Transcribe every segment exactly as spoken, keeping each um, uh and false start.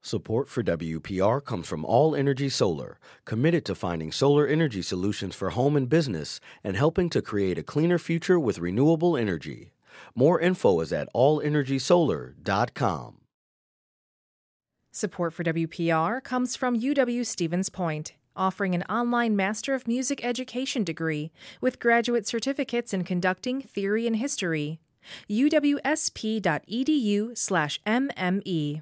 Support for W P R comes from All Energy Solar, committed to finding solar energy solutions for home and business and helping to create a cleaner future with renewable energy. More info is at all energy solar dot com. Support for W P R comes from U W-Stevens Point, offering an online Master of Music Education degree with graduate certificates in conducting, theory, and history. U W S P dot E D U slash M M E.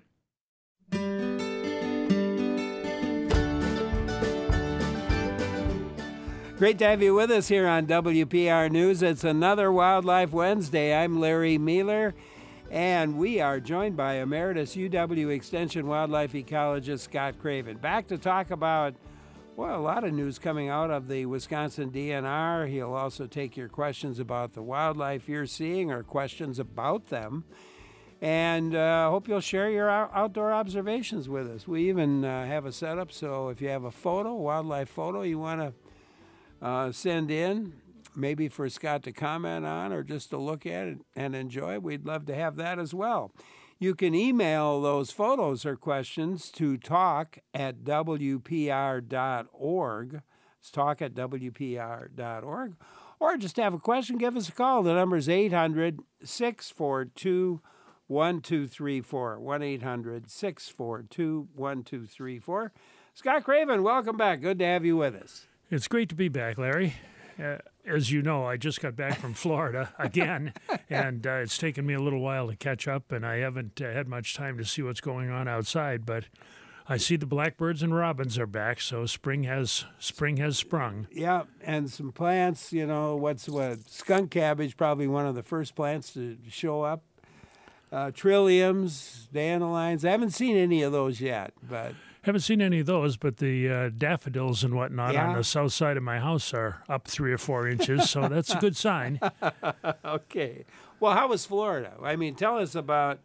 Great to have you with us here on W P R News. It's another Wildlife Wednesday. I'm Larry Mueller, and we are joined by Emeritus U W Extension Wildlife Ecologist Scott Craven. Back to talk about, well, a lot of news coming out of the Wisconsin D N R. He'll also take your questions about the wildlife you're seeing or questions about them. And I uh, hope you'll share your out- outdoor observations with us. We even uh, have a setup, so if you have a photo, a wildlife photo you want to Uh, send in, maybe for Scott to comment on or just to look at it and enjoy, we'd love to have that as well. You can email those photos or questions to talk at W P R dot org. It's talk at W P R dot org. Or just have a question, give us a call. The number is eight hundred, six four two, one two three four. one eight hundred, six four two, one two three four. Scott Craven, welcome back. Good to have you with us. It's great to be back, Larry. Uh, as you know, I just got back from Florida again, and uh, it's taken me a little while to catch up, and I haven't uh, had much time to see what's going on outside, but I see the blackbirds and robins are back, so spring has spring has sprung. Yeah, and some plants, you know, what's what? Skunk cabbage, probably one of the first plants to show up. Uh, trilliums, dandelions. I haven't seen any of those yet, but... Haven't seen any of those, but the uh, daffodils and whatnot Yeah. on the south side of my house are up three or four inches, so that's a good sign. Okay. Well, how was Florida? I mean, tell us about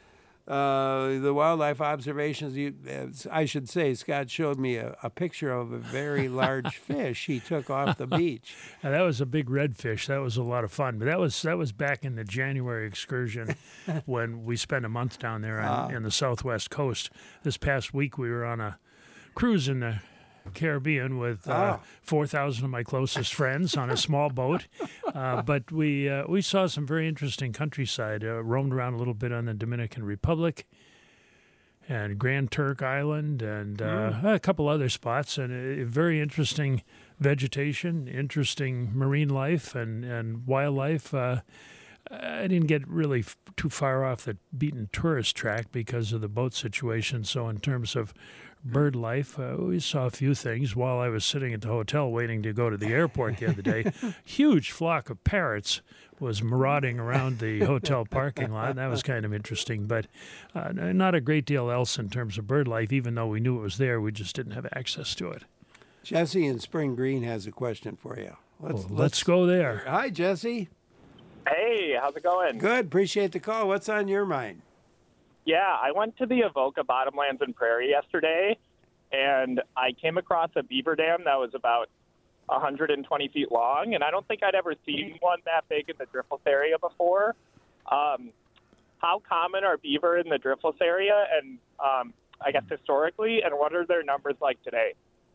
uh, the wildlife observations. You, I should say, Scott showed me a, a picture of a very large fish he took off the beach. Now, that was a big redfish. That was a lot of fun. But that was that was back in the January excursion when we spent a month down there on, Ah. in the southwest coast. This past week we were on a cruise in the Caribbean with uh, Oh. four thousand of my closest friends on a small boat. Uh, but we uh, we saw some very interesting countryside, uh, roamed around a little bit on the Dominican Republic and Grand Turk Island and uh, a couple other spots, and a, very interesting vegetation, interesting marine life and, and wildlife. Uh, I didn't get really f- too far off the beaten tourist track because of the boat situation. So in terms of bird life, uh, we saw a few things while I was sitting at the hotel waiting to go to the airport the other day. Huge flock of parrots was marauding around the hotel parking lot. That was kind of interesting, but uh, not a great deal else in terms of bird life. Even though we knew it was there, we just didn't have access to it. Jesse in Spring Green has a question for you. Let's, well, let's go there. Hi, Jesse. Hey, how's it going? Good. Appreciate the call. What's on your mind? Yeah, I went to the Avoca Bottomlands and Prairie yesterday, and I came across a beaver dam that was about one hundred twenty feet long, and I don't think I'd ever seen one that big in the Driftless area before. Um, how common are beaver in the Driftless area, and um, I guess historically, and what are their numbers like today?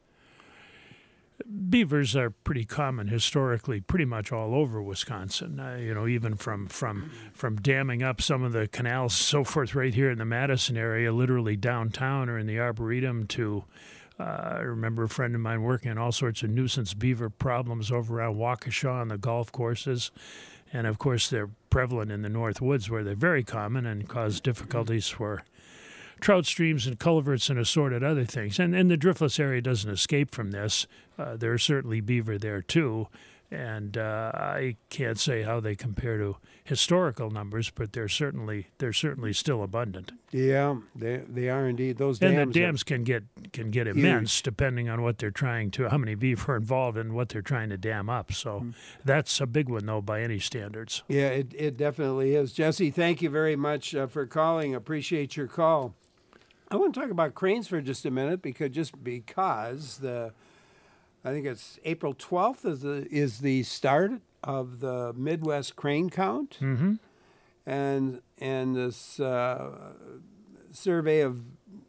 Beavers are pretty common historically, pretty much all over Wisconsin. Uh, you know, even from from from damming up some of the canals, so forth, right here in the Madison area, literally downtown or in the Arboretum. To uh, I remember a friend of mine working on all sorts of nuisance beaver problems over around Waukesha on the golf courses, and of course they're prevalent in the North Woods where they're very common and cause difficulties for trout streams and culverts and assorted other things. And, and the Driftless area doesn't escape from this. Uh, there are certainly beaver there, too. And uh, I can't say how they compare to historical numbers, but they're certainly they're certainly still abundant. Yeah, they they are indeed. Those dams. And the dams can get can get immense depending on what they're trying to, how many beaver are involved and what they're trying to dam up. So mm. that's a big one, though, by any standards. Yeah, it, it definitely is. Jesse, thank you very much uh, for calling. Appreciate your call. I want to talk about cranes for just a minute because just because the, I think it's April twelfth is the is the start of the Midwest Crane Count, mm-hmm. and and this uh, survey of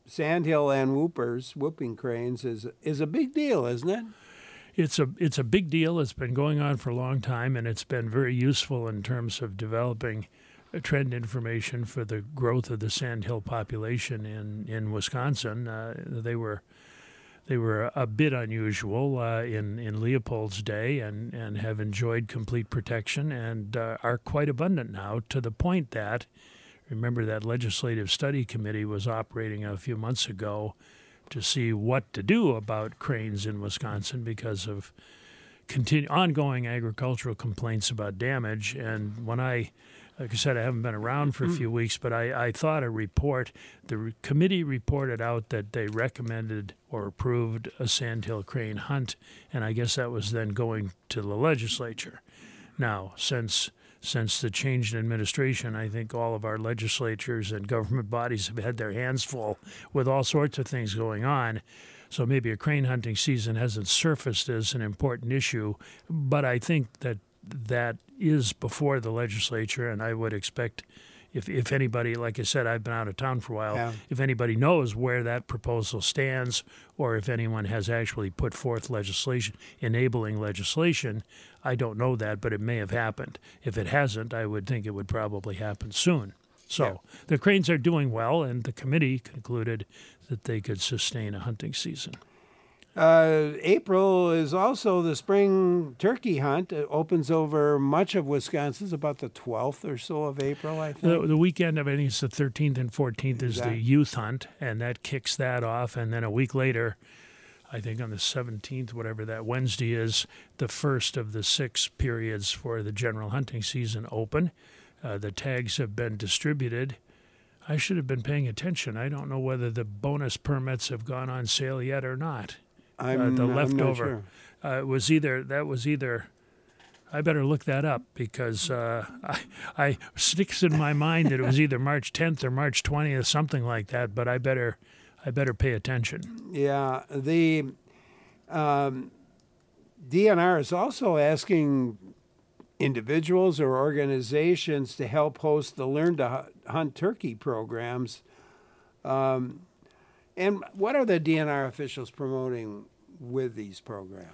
sandhill and whoopers, whooping cranes, is is a big deal, isn't it? It's a it's a big deal. It's been going on for a long time, and it's been very useful in terms of developing trend information for the growth of the sandhill population in in Wisconsin. Uh, they were they were a bit unusual uh, in in Leopold's day, and and have enjoyed complete protection and uh, are quite abundant now, to the point that, remember, that legislative study committee was operating a few months ago to see what to do about cranes in Wisconsin because of continu- ongoing agricultural complaints about damage. And when I, like I said, I haven't been around for a few weeks, but I, I thought a report, the re- committee reported out that they recommended or approved a sandhill crane hunt, and I guess that was then going to the legislature. Now, since Since the change in administration, I think all of our legislatures and government bodies have had their hands full with all sorts of things going on. So maybe a crane hunting season hasn't surfaced as an important issue, but I think that that is before the legislature, and I would expect if if anybody, like I said, I've been out of town for a while, Yeah. if anybody knows where that proposal stands, or if anyone has actually put forth legislation, enabling legislation, I don't know that, but it may have happened. If it hasn't, I would think it would probably happen soon. So Yeah. the cranes are doing well, and the committee concluded that they could sustain a hunting season. Uh, April is also the spring turkey hunt. It opens over much of Wisconsin. It's about the twelfth or so of April, I think. The, the weekend of, I think it's the thirteenth and fourteenth is Exactly. the youth hunt, and that kicks that off. And then a week later, I think on the seventeenth, whatever that Wednesday is, the first of the six periods for the general hunting season open. Uh, the tags have been distributed. I should have been paying attention. I don't know whether the bonus permits have gone on sale yet or not. I'm, uh, the I'm not leftover. sure. Uh, it was either that was either. I better look that up because uh, I, I sticks in my mind that it was either March tenth or March twentieth, something like that. But I better, I better pay attention. Yeah, the um, D N R is also asking individuals or organizations to help host the Learn to Hu- Hunt Turkey programs. Um, and what are the D N R officials promoting with these programs?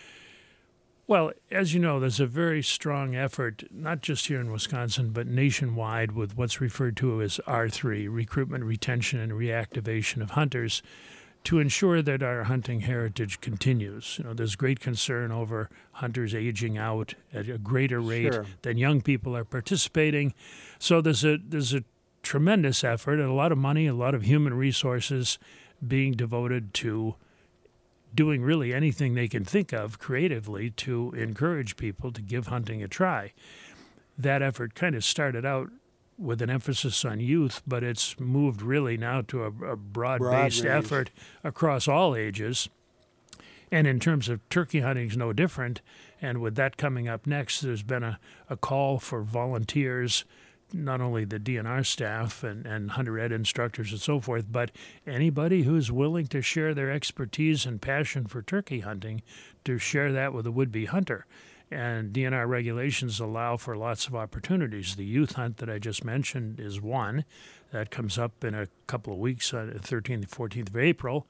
Well, as you know, there's a very strong effort, not just here in Wisconsin, but nationwide, with what's referred to as R three, Recruitment, Retention, and Reactivation of Hunters, to ensure that our hunting heritage continues. You know, there's great concern over hunters aging out at a greater rate Sure. than young people are participating. So there's a there's a tremendous effort and a lot of money, a lot of human resources being devoted to doing really anything they can think of creatively to encourage people to give hunting a try. That effort kind of started out with an emphasis on youth, but it's moved really now to a, a broad-based Broad range. effort across all ages. And in terms of turkey hunting, is no different. And with that coming up next, there's been a, a call for volunteers, not only the D N R staff and, and hunter ed instructors and so forth, but anybody who's willing to share their expertise and passion for turkey hunting, to share that with a would-be hunter. And D N R regulations allow for lots of opportunities. The youth hunt that I just mentioned is one. That comes up in a couple of weeks, on the thirteenth and fourteenth of April.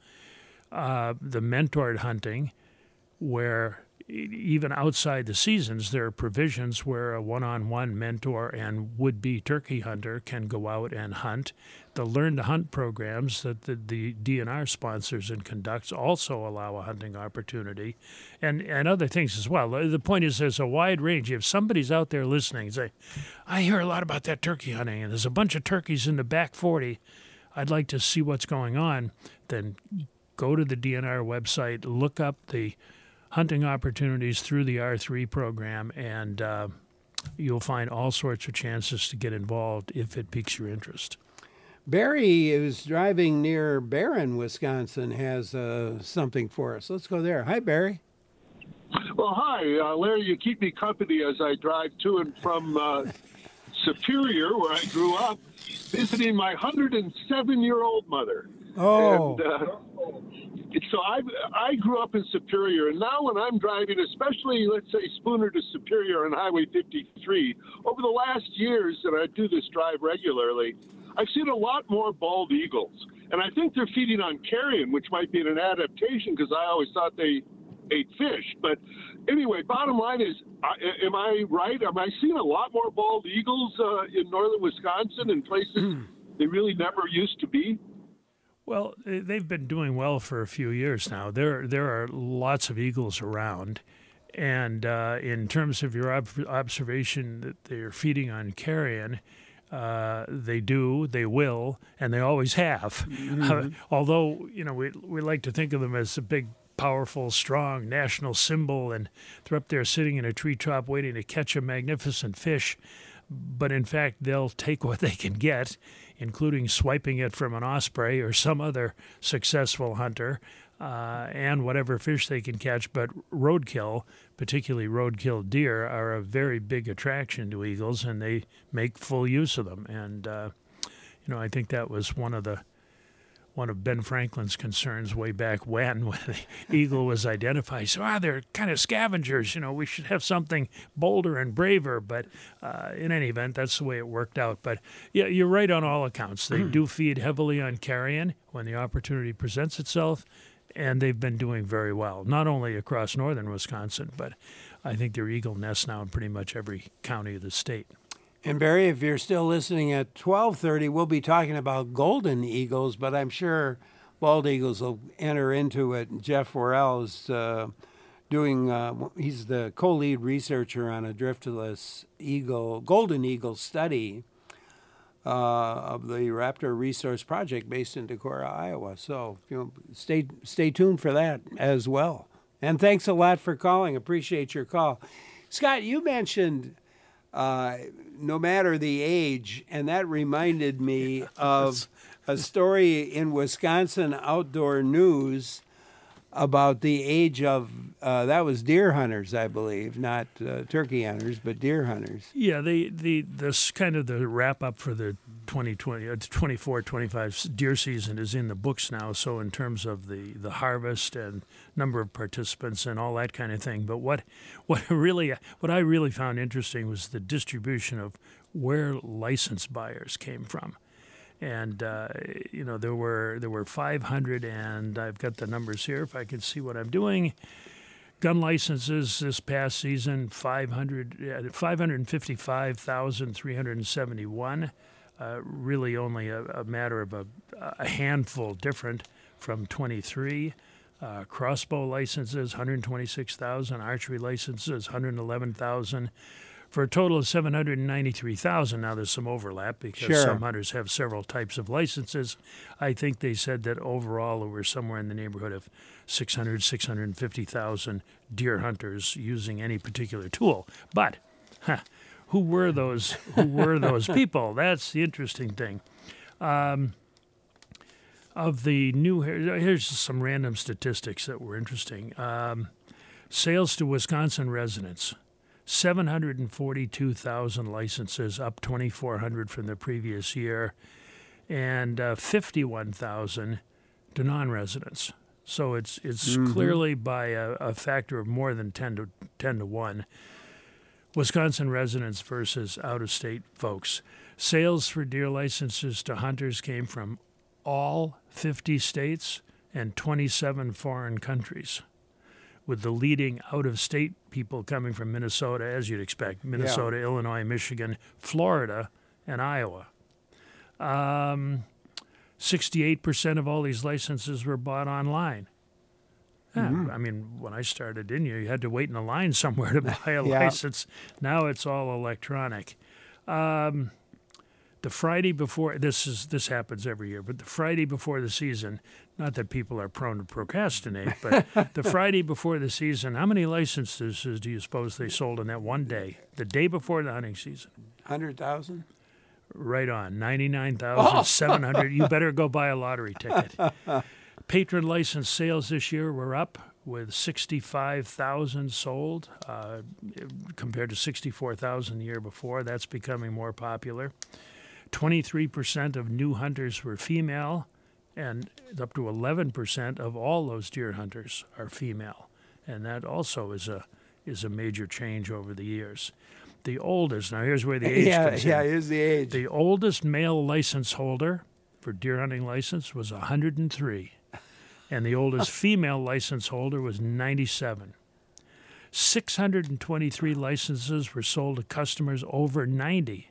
Uh, the mentored hunting, where even outside the seasons, there are provisions where a one-on-one mentor and would-be turkey hunter can go out and hunt. The Learn to Hunt programs that the, the D N R sponsors and conducts also allow a hunting opportunity, and, and other things as well. The point is there's a wide range. If somebody's out there listening and say, I hear a lot about that turkey hunting, and there's a bunch of turkeys in the back forty, I'd like to see what's going on, then go to the D N R website, look up the hunting opportunities through the R three program, and uh, you'll find all sorts of chances to get involved if it piques your interest. Barry, who's driving near Barron, Wisconsin, has uh, something for us. Let's go there. Hi, Barry. Well, hi, uh, Larry. You keep me company as I drive to and from uh, Superior, where I grew up, visiting my one hundred seven-year-old mother. Oh. And, uh, so I I grew up in Superior, and now when I'm driving, especially, let's say, Spooner to Superior on Highway fifty-three, over the last years that I do this drive regularly, I've seen a lot more bald eagles. And I think they're feeding on carrion, which might be an adaptation because I always thought they ate fish. But anyway, bottom line is, uh, am I right? Am I seeing a lot more bald eagles uh, in northern Wisconsin in places they really never used to be? Well, they've been doing well for a few years now. There, there are lots of eagles around. And uh, in terms of your ob- observation that they're feeding on carrion, uh, they do, they will, and they always have. Mm-hmm. Uh, although, you know, we we like to think of them as a big, powerful, strong national symbol, and they're up there sitting in a treetop waiting to catch a magnificent fish. But in fact, they'll take what they can get, including swiping it from an osprey or some other successful hunter, uh, and whatever fish they can catch. But roadkill, particularly roadkill deer, are a very big attraction to eagles, and they make full use of them. And, uh, you know, I think that was one of the one of Ben Franklin's concerns way back when, when the eagle was identified. So, ah, they're kind of scavengers. You know, we should have something bolder and braver. But uh, in any event, that's the way it worked out. But yeah, you're right on all accounts. They do feed heavily on carrion when the opportunity presents itself, and they've been doing very well, not only across northern Wisconsin, but I think there are eagle nests now in pretty much every county of the state. And Barry, if you're still listening at twelve thirty, we'll be talking about golden eagles, but I'm sure bald eagles will enter into it. Jeff Worrell is uh, doing, uh, he's the co-lead researcher on a driftless eagle, golden eagle study uh, of the Raptor Resource Project based in Decorah, Iowa. So you know, stay, stay tuned for that as well. And thanks a lot for calling. Appreciate your call. Scott, you mentioned Uh, no matter the age, and that reminded me of a story in Wisconsin Outdoor News about the age of, uh, that was deer hunters, I believe, not uh, turkey hunters, but deer hunters. Yeah, the, the this kind of the wrap up for the twenty twenty, uh, twenty-four twenty-five deer season is in the books now. So in terms of the, the harvest and number of participants and all that kind of thing. But what what really what I really found interesting was the distribution of where license buyers came from. And uh, you know there were there were five hundred, and I've got the numbers here if I can see what I'm doing. Gun licenses this past season, five hundred, five hundred fifty-five thousand three hundred seventy-one. Uh, really only a, a matter of a, a handful different from twenty-three. Uh, crossbow licenses, one hundred twenty-six thousand. Archery licenses, one hundred eleven thousand. For a total of seven hundred ninety-three thousand. Now, there's some overlap because Sure. some hunters have several types of licenses. I think they said that overall there were somewhere in the neighborhood of six hundred, six hundred fifty thousand deer hunters using any particular tool. But huh, who were those? Who were those people? That's the interesting thing. Um, of the new, here's some random statistics that were interesting. Um, sales to Wisconsin residents. seven hundred forty-two thousand licenses, up twenty-four hundred from the previous year, and uh, fifty-one thousand to non-residents. So it's it's mm-hmm. clearly by a, a factor of more than ten to ten to one. Wisconsin residents versus out-of-state folks. Sales for deer licenses to hunters came from all fifty states and twenty-seven foreign countries, with the leading out-of-state people coming from Minnesota, as you'd expect, Minnesota, yeah. Illinois, Michigan, Florida, and Iowa. Um, sixty-eight percent of all these licenses were bought online. Mm-hmm. Yeah, I mean, when I started, didn't you? You had to wait in a line somewhere to buy a yeah. license. Now it's all electronic. Um, the Friday before, this is this happens every year, but the Friday before the season, not that people are prone to procrastinate, but the Friday before the season, how many licenses do you suppose they sold in that one day, the day before the hunting season? one hundred thousand? Right on, ninety-nine thousand seven hundred. You better go buy a lottery ticket. Patron license sales this year were up with sixty-five thousand sold uh, compared to sixty-four thousand the year before. That's becoming more popular. twenty-three percent of new hunters were female, and up to eleven percent of all those deer hunters are female. And that also is a is a major change over the years. the oldest, now here's where the age yeah, comes yeah, in. here's the age. The oldest male license holder for deer hunting license was one hundred three, and the oldest female license holder was ninety-seven. six hundred twenty-three licenses were sold to customers over ninety,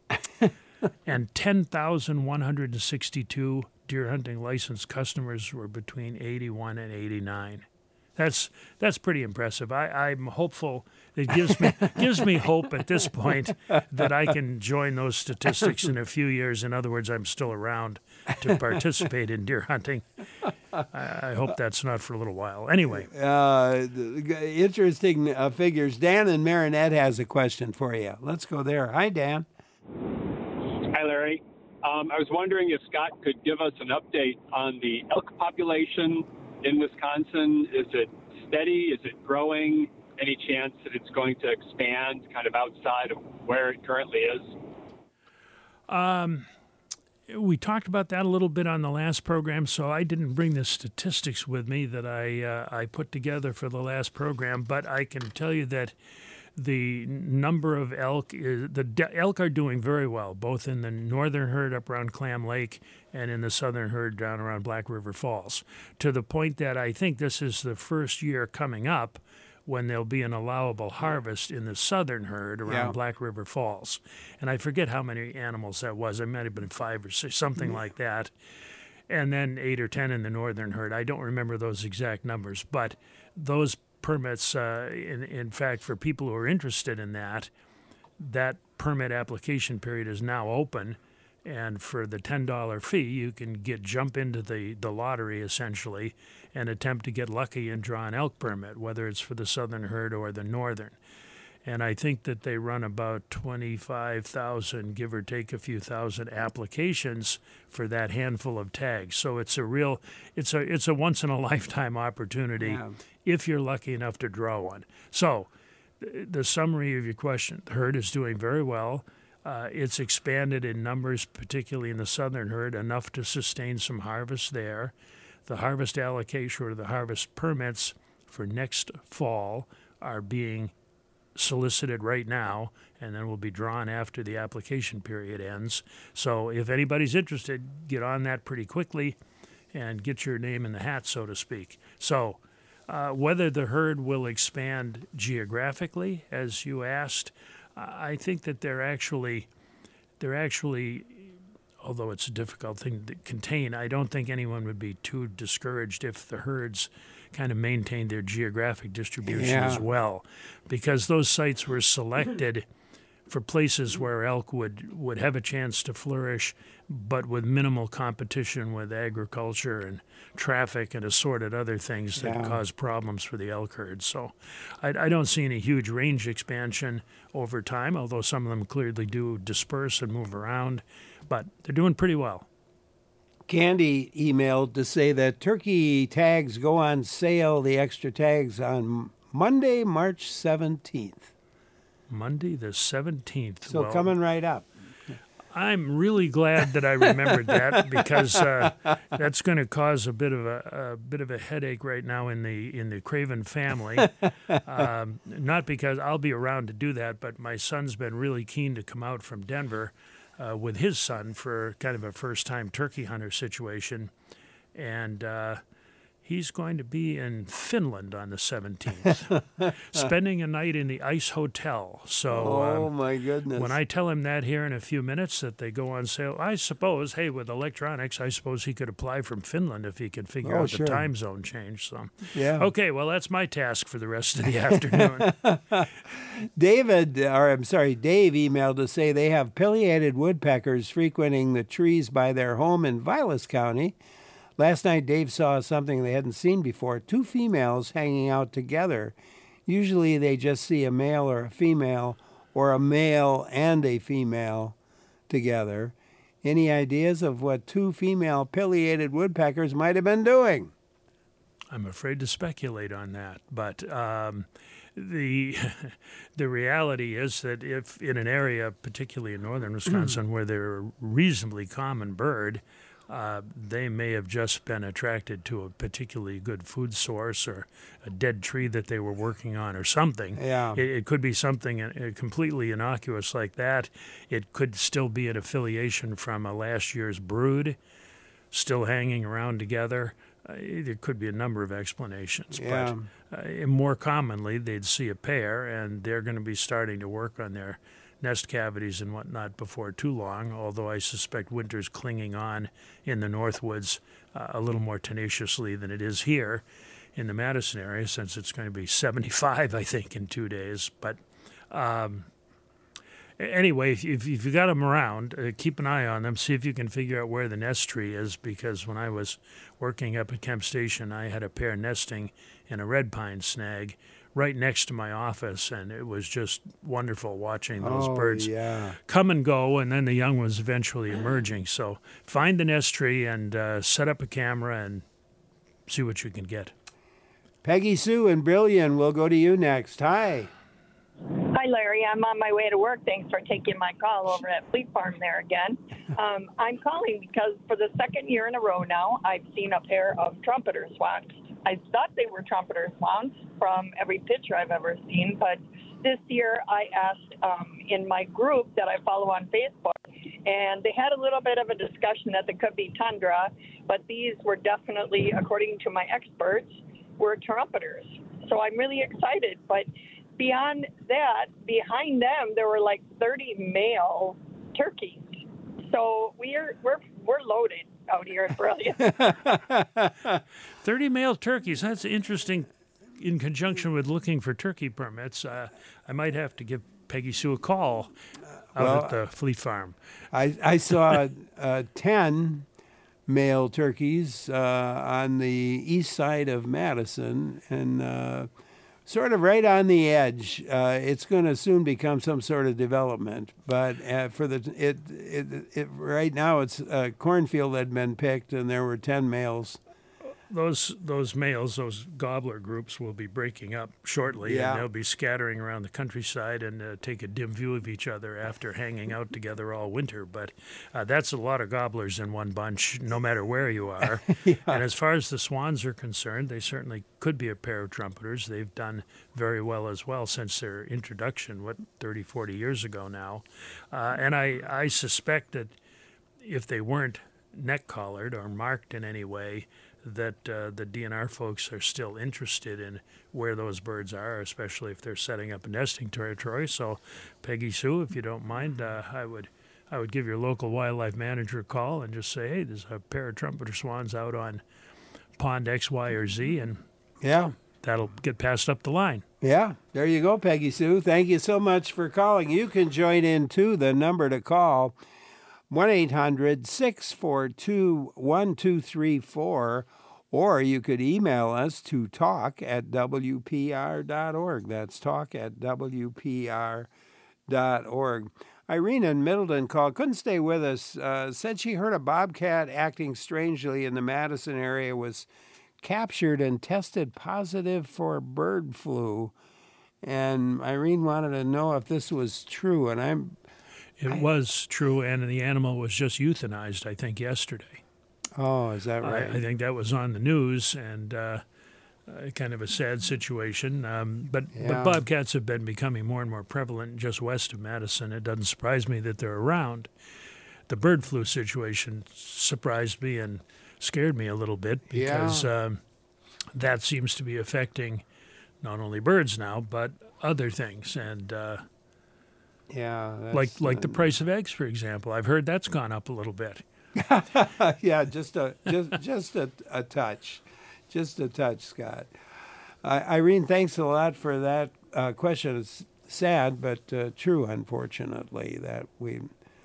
and ten thousand one hundred sixty-two deer hunting license customers were between eighty-one and eighty-nine. That's that's pretty impressive. I, I'm hopeful. It gives me gives me hope at this point that I can join those statistics in a few years. In other words, I'm still around to participate in deer hunting. I, I hope that's not for a little while. Anyway, Uh, interesting uh, figures. Dan in Marinette has a question for you. Let's go there. Hi, Dan. Hi, Larry. Um, I was wondering if Scott could give us an update on the elk population in Wisconsin. Is it steady? Is it growing? Any chance that it's going to expand kind of outside of where it currently is? Um, we talked about that a little bit on the last program, so I didn't bring the statistics with me that I uh, I put together for the last program, but I can tell you that the number of elk is the de- elk are doing very well, both in the northern herd up around Clam Lake and in the southern herd down around Black River Falls, to the point that I think this is the first year coming up when there'll be an allowable harvest in the southern herd around Yeah. Black River Falls. And I forget how many animals that was. It might have been five or six, something like that. And then eight or ten in the northern herd. I don't remember those exact numbers, but those permits, uh, in, in fact, for people who are interested in that, that permit application period is now open. And for the ten dollar fee, you can get jump into the, the lottery, essentially, and attempt to get lucky and draw an elk permit, whether it's for the southern herd or the northern. And I think that they run about twenty-five thousand, give or take a few thousand, applications for that handful of tags. So it's a real, it's a it's a once in a lifetime opportunity Yeah. if you're lucky enough to draw one. So th- the summary of your question: the herd is doing very well. Uh, it's expanded in numbers, particularly in the southern herd, enough to sustain some harvest there. The harvest allocation or the harvest permits for next fall are being solicited right now, and then will be drawn after the application period ends. So if anybody's interested, get on that pretty quickly and get your name in the hat, so to speak. So uh, whether the herd will expand geographically, as you asked, I think that they're actually, they're actually, although it's a difficult thing to contain, I don't think anyone would be too discouraged if the herds kind of maintained their geographic distribution Yeah. as well, because those sites were selected for places where elk would, would have a chance to flourish, but with minimal competition with agriculture and traffic and assorted other things that Yeah. cause problems for the elk herd. So I, I don't see any huge range expansion over time, although some of them clearly do disperse and move around, but they're doing pretty well. Candy emailed to say that turkey tags go on sale, the extra tags, on Monday, March seventeenth. Monday the seventeenth. So Well, coming right up. I'm really glad that I remembered that, because uh, that's going to cause a bit of a, a bit of a headache right now in the in the Craven family. Um, not because I'll be around to do that, but my son's been really keen to come out from Denver uh, with his son for kind of a first-time turkey hunter situation, and uh, he's going to be in Finland on the seventeenth, spending a night in the Ice Hotel. So. Oh, um, my goodness. When I tell him that here in a few minutes, that they go on sale, I suppose, hey, with electronics, I suppose he could apply from Finland if he could figure Oh, out sure. the time zone change. So, Yeah. okay, well, that's my task for the rest of the afternoon. David, or I'm sorry, Dave emailed to say they have pileated woodpeckers frequenting the trees by their home in Vilas County. Last night, Dave saw something they hadn't seen before, two females hanging out together. Usually they just see a male or a female, or a male and a female together. Any ideas of what two female pileated woodpeckers might have been doing? I'm afraid to speculate on that, but um, the the reality is that if in an area, particularly in northern Wisconsin, where they're a reasonably common bird, uh, they may have just been attracted to a particularly good food source or a dead tree that they were working on or something. Yeah. It, it could be something uh, completely innocuous like that. It could still be an affiliation from a last year's brood still hanging around together. Uh, there could be a number of explanations. Yeah. But uh, more commonly, they'd see a pair, and they're going to be starting to work on their nest cavities and whatnot before too long, although I suspect winter's clinging on in the Northwoods uh, a little more tenaciously than it is here in the Madison area, since it's going to be seventy-five, I think, in two days. But um, anyway, if, if you've got them around, uh, keep an eye on them, see if you can figure out where the nest tree is, because when I was working up at Kemp Station, I had a pair nesting in a red pine snag right next to my office, and it was just wonderful watching those Oh, birds yeah. come and go, and then the young ones eventually emerging. So find the nest tree and uh, set up a camera and see what you can get. Peggy Sue in Brillion, we'll go to you next. Hi. Hi, Larry. I'm on my way to work. Thanks for taking my call over at Fleet Farm there again. Um, I'm calling because for the second year in a row now, I've seen a pair of trumpeter swans. I thought they were trumpeter swans from every picture I've ever seen, but this year I asked um, in my group that I follow on Facebook, and they had a little bit of a discussion that they could be tundra, but these were definitely, according to my experts, were trumpeters. So I'm really excited, but beyond that, behind them, there were like thirty male turkeys. So we're we're we're loaded out here at Brillion. thirty male turkeys, that's interesting in conjunction with looking for turkey permits. Uh, I might have to give Peggy Sue a call out Well, at the Fleet Farm. I, I saw uh, ten male turkeys uh, on the east side of Madison, and uh, sort of right on the edge. Uh, it's going to soon become some sort of development, but uh, for the it, it it right now it's a cornfield had been picked, and there were ten males. Those those males, those gobbler groups, will be breaking up shortly, Yeah. and they'll be scattering around the countryside and uh, take a dim view of each other after hanging out together all winter. But uh, that's a lot of gobblers in one bunch, no matter where you are. Yeah. And as far as the swans are concerned, they certainly could be a pair of trumpeters. They've done very well as well since their introduction, what, thirty, forty years ago now. Uh, and I, I suspect that if they weren't neck-collared or marked in any way, that uh, the D N R folks are still interested in where those birds are, especially if they're setting up a nesting territory. So, Peggy Sue, if you don't mind, uh, I would I would give your local wildlife manager a call and just say, hey, there's a pair of trumpeter swans out on pond X, Y, or Z, and Yeah. that'll get passed up the line. Yeah, there you go, Peggy Sue. Thank you so much for calling. You can join in, too. The number to call, one eight hundred six four two one two three four, or you could email us to talk at W P R dot org. That's talk at W P R dot org. Irene in Middleton called, couldn't stay with us, uh, said she heard a bobcat acting strangely in the Madison area, was captured and tested positive for bird flu. And Irene wanted to know if this was true, and I'm It I- was true, and the animal was just euthanized, I think, yesterday. Oh, is that I- right? I, think that was on the news, and uh, uh, kind of a sad situation. Um, but, Yeah. but bobcats have been becoming more and more prevalent just west of Madison. It doesn't surprise me that they're around. The bird flu situation surprised me and scared me a little bit because um, that seems to be affecting not only birds now, but other things. And uh, yeah, that's, like like the uh, price of eggs, for example, I've heard that's gone up a little bit. yeah, just a just just a, a touch, just a touch, Scott. Uh, Irene, thanks a lot for that uh, question. It's sad, but uh, true, unfortunately, that we.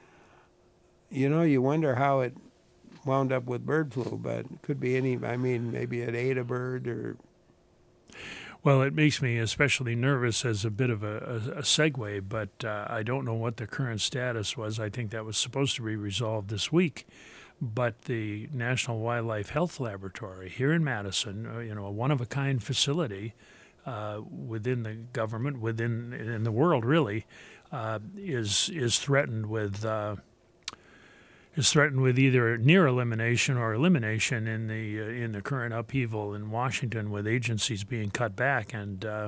You know, you wonder how it wound up with bird flu, but it could be any. I mean, maybe it ate a bird or. Well, it makes me especially nervous as a bit of a, a, a segue, but uh, I don't know what the current status was. I think that was supposed to be resolved this week. But the National Wildlife Health Laboratory here in Madison, uh, you know, a one-of-a-kind facility uh, within the government, within in the world really, uh, is is threatened with uh, is threatened with either near elimination or elimination in the uh, in the current upheaval in Washington, with agencies being cut back. And uh,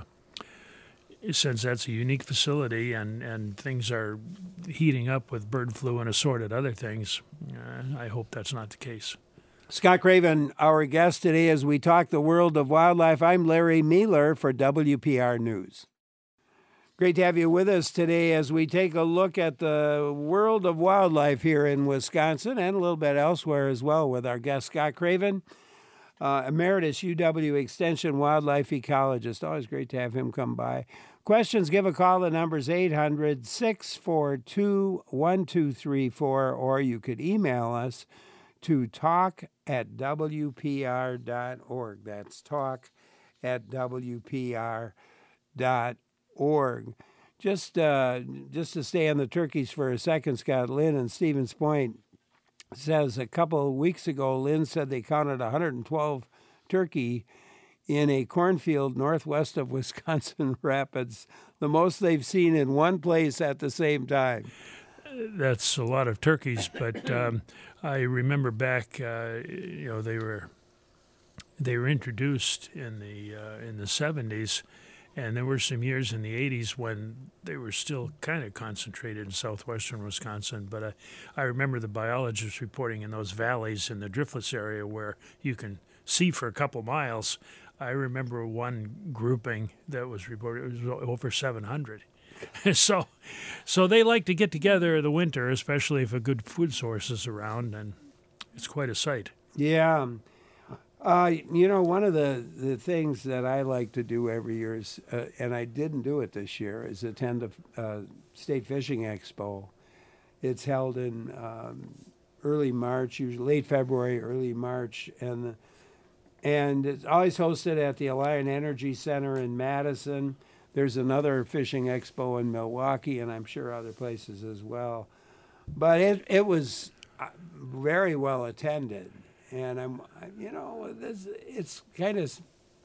since that's a unique facility and, and things are heating up with bird flu and assorted other things, uh, I hope that's not the case. Scott Craven, our guest today as we talk the world of wildlife. I'm Larry Mueller for W P R News. Great to have you with us today as we take a look at the world of wildlife here in Wisconsin and a little bit elsewhere as well with our guest, Scott Craven, uh, Emeritus U W Extension Wildlife Ecologist. Always great to have him come by. Questions, give a call. The number's eight hundred, six four two, one two three four, or you could email us to talk at W P R dot org. That's talk at W P R dot org. Just uh, just to stay on the turkeys for a second, Scott, Lynn in Stevens Point says a couple of weeks ago, Lynn said they counted one hundred twelve turkey in a cornfield northwest of Wisconsin Rapids, the most they've seen in one place at the same time. That's a lot of turkeys, but um, I remember back, uh, you know, they were they were introduced in the uh, in the seventies, and there were some years in the eighties when they were still kind of concentrated in southwestern Wisconsin. But uh, I remember the biologists reporting in those valleys in the driftless area where you can see for a couple miles. I remember one grouping that was reported, it was over seven hundred. so so they like to get together in the winter, especially if a good food source is around, and it's quite a sight. Yeah. Uh, you know, one of the, the things that I like to do every year is, uh, and I didn't do it this year, is attend a uh, State Fishing Expo. It's held in um, early March, usually late February, early March, and and it's always hosted at the Alliant Energy Center in Madison. There's another fishing expo in Milwaukee, and I'm sure other places as well. But it it was very well attended, and I'm you know this, it's kind of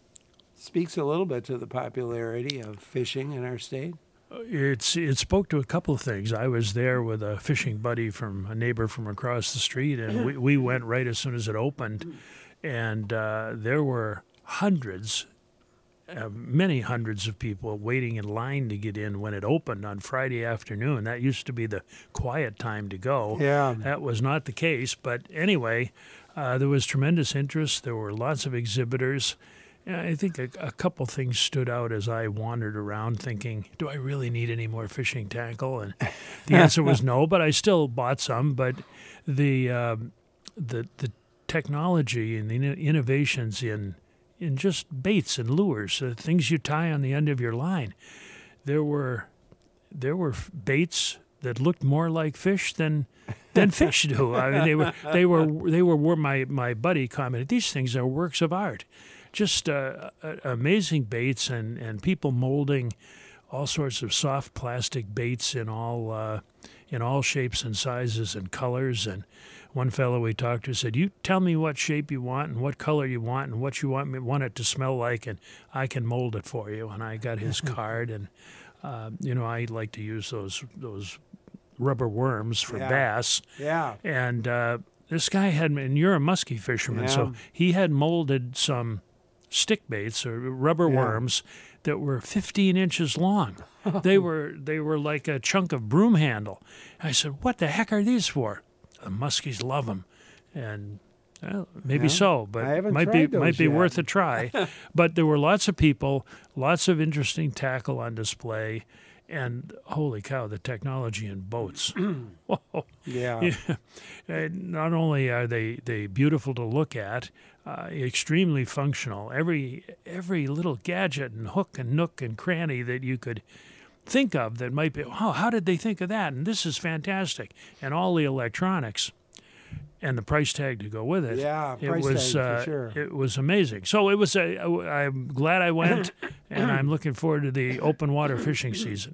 speaks a little bit to the popularity of fishing in our state. It's it spoke to a couple of things. I was there with a fishing buddy from a neighbor from across the street, and we, we went right as soon as it opened, and uh, there were hundreds. Uh, many hundreds of people waiting in line to get in when it opened on Friday afternoon. That used to be the quiet time to go. Yeah. That was not the case. But anyway, uh, there was tremendous interest. There were lots of exhibitors. And I think a, a couple things stood out as I wandered around thinking, do I really need any more fishing tackle? And the answer was no, but I still bought some. But the, um, the, the technology and the innovations in in just baits and lures, uh, things you tie on the end of your line. There were there were baits that looked more like fish than than fish do. I mean, they were they were they were my my buddy commented, these things are works of art. Just uh, uh, amazing baits and and people molding all sorts of soft plastic baits in all uh, in all shapes and sizes and colors. And one fellow we talked to said, you tell me what shape you want and what color you want and what you want me want it to smell like, and I can mold it for you. And I got his card, and uh, you know, I like to use those those rubber worms for Yeah. bass. Yeah. And uh, this guy had, and you're a muskie fisherman, Yeah. so he had molded some stick baits or rubber Yeah. worms that were fifteen inches long. They were they were like a chunk of broom handle. I said, what the heck are these for? The muskies love them, and well, maybe Yeah. so, but I haven't might be tried those might be yet. worth a try. But there were lots of people, lots of interesting tackle on display, and holy cow, the technology in boats! Whoa. Yeah. Yeah. Uh, Not only are they, they beautiful to look at, uh, extremely functional. Every every little gadget and hook and nook and cranny that you could think of that might be, wow, how did they think of that? And this is fantastic. And all the electronics and the price tag to go with it. Yeah, it price was tag for uh, sure. it was amazing. So it was a, I'm glad I went, and I'm looking forward to the open water fishing season.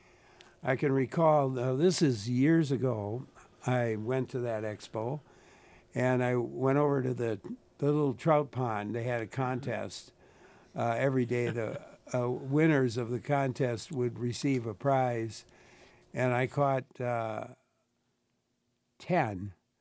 I can recall, uh, this is years ago, I went to that expo, and I went over to the, the little trout pond. They had a contest. Uh, every day the uh, winners of the contest would receive a prize, and I caught uh, ten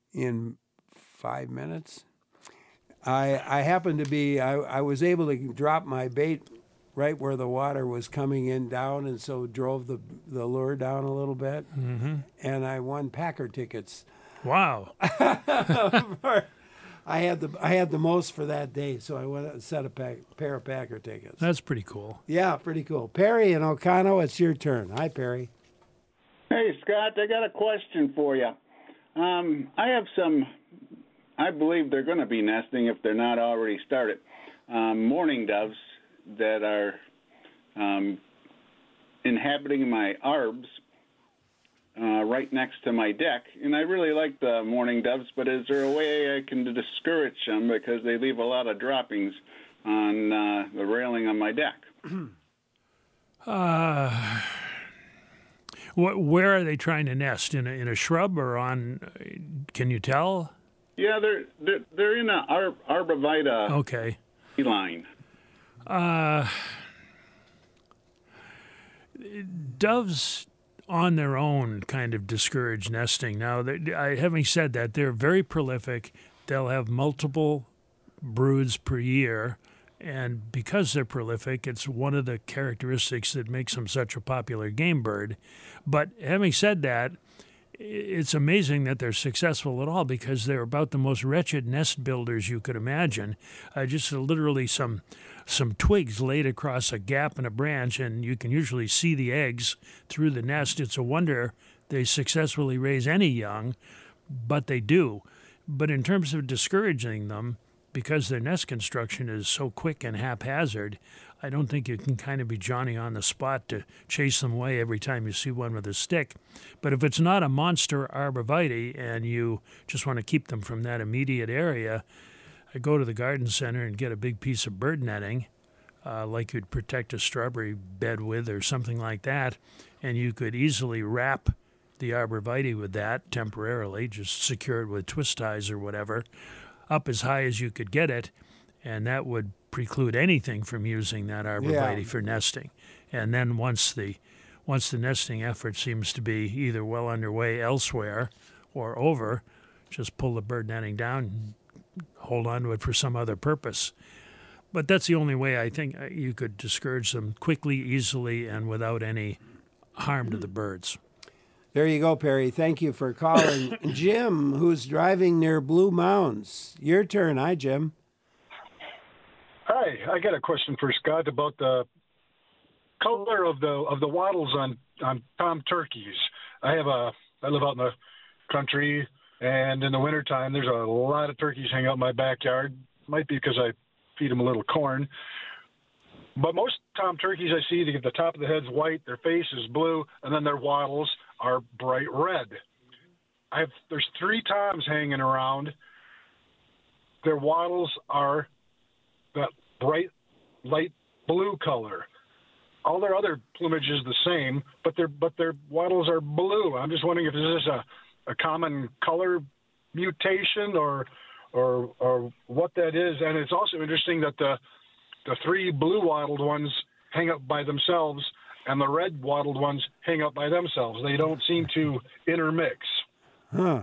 in five minutes. I I happened to be I, I was able to drop my bait right where the water was coming in down, and so drove the the lure down a little bit, Mm-hmm. and I won Packer tickets. Wow. I had the I had the most for that day, so I went and set a pack, pair of Packer tickets. That's pretty cool. Yeah, pretty cool. Perry and O'Connell, it's your turn. Hi, Perry. Hey, Scott, I got a question for you. Um, I have some, I believe they're going to be nesting if they're not already started, um, mourning doves that are um, inhabiting my arbs uh, right next to my deck. And I really like the mourning doves, but is there a way I can discourage them because they leave a lot of droppings on uh, the railing on my deck? Uh, wh- where are they trying to nest? In a, in a shrub or on, can you tell? Yeah, they're they're, they're in an ar- arborvitae Okay. line. Uh, doves on their own kind of discourage nesting. Now, they- I, having said that, they're very prolific. They'll have multiple broods per year. And because they're prolific, it's one of the characteristics that makes them such a popular game bird. But having said that, it's amazing that they're successful at all because they're about the most wretched nest builders you could imagine. Uh, just literally some some twigs laid across a gap in a branch, and you can usually see the eggs through the nest. It's a wonder they successfully raise any young, but they do. But in terms of discouraging them, because their nest construction is so quick and haphazard, I don't think you can kind of be Johnny on the spot to chase them away every time you see one with a stick. But if it's not a monster arborvitae and you just want to keep them from that immediate area, I go to the garden center and get a big piece of bird netting, uh, like you'd protect a strawberry bed with or something like that, and you could easily wrap the arborvitae with that temporarily, just secure it with twist ties or whatever, up as high as you could get it, and that would preclude anything from using that arborvitae Yeah. for nesting. And then once the once the nesting effort seems to be either well underway elsewhere or over, just pull the bird netting down and hold on to it for some other purpose. But that's the only way I think you could discourage them quickly, easily, and without any harm to the birds. There you go, Perry. Thank you for calling. Jim, who's driving near Blue Mounds. Your turn. Hi, Jim. Hi, I got a question for Scott about the color of the of the wattles on on tom turkeys. I have a I live out in the country, and in the wintertime, there's a lot of turkeys hang out in my backyard. Might be because I feed them a little corn. But most tom turkeys I see, the top of the head's white, their face is blue, and then their wattles are bright red. I have there's three toms hanging around. Their wattles are that bright light blue color. All their other plumage is the same, but their but their wattles are blue. I'm just wondering if this is a, a common color mutation or or or what that is. And it's also interesting that the the three blue wattled ones hang up by themselves and the red wattled ones hang up by themselves. They don't seem to intermix. Huh.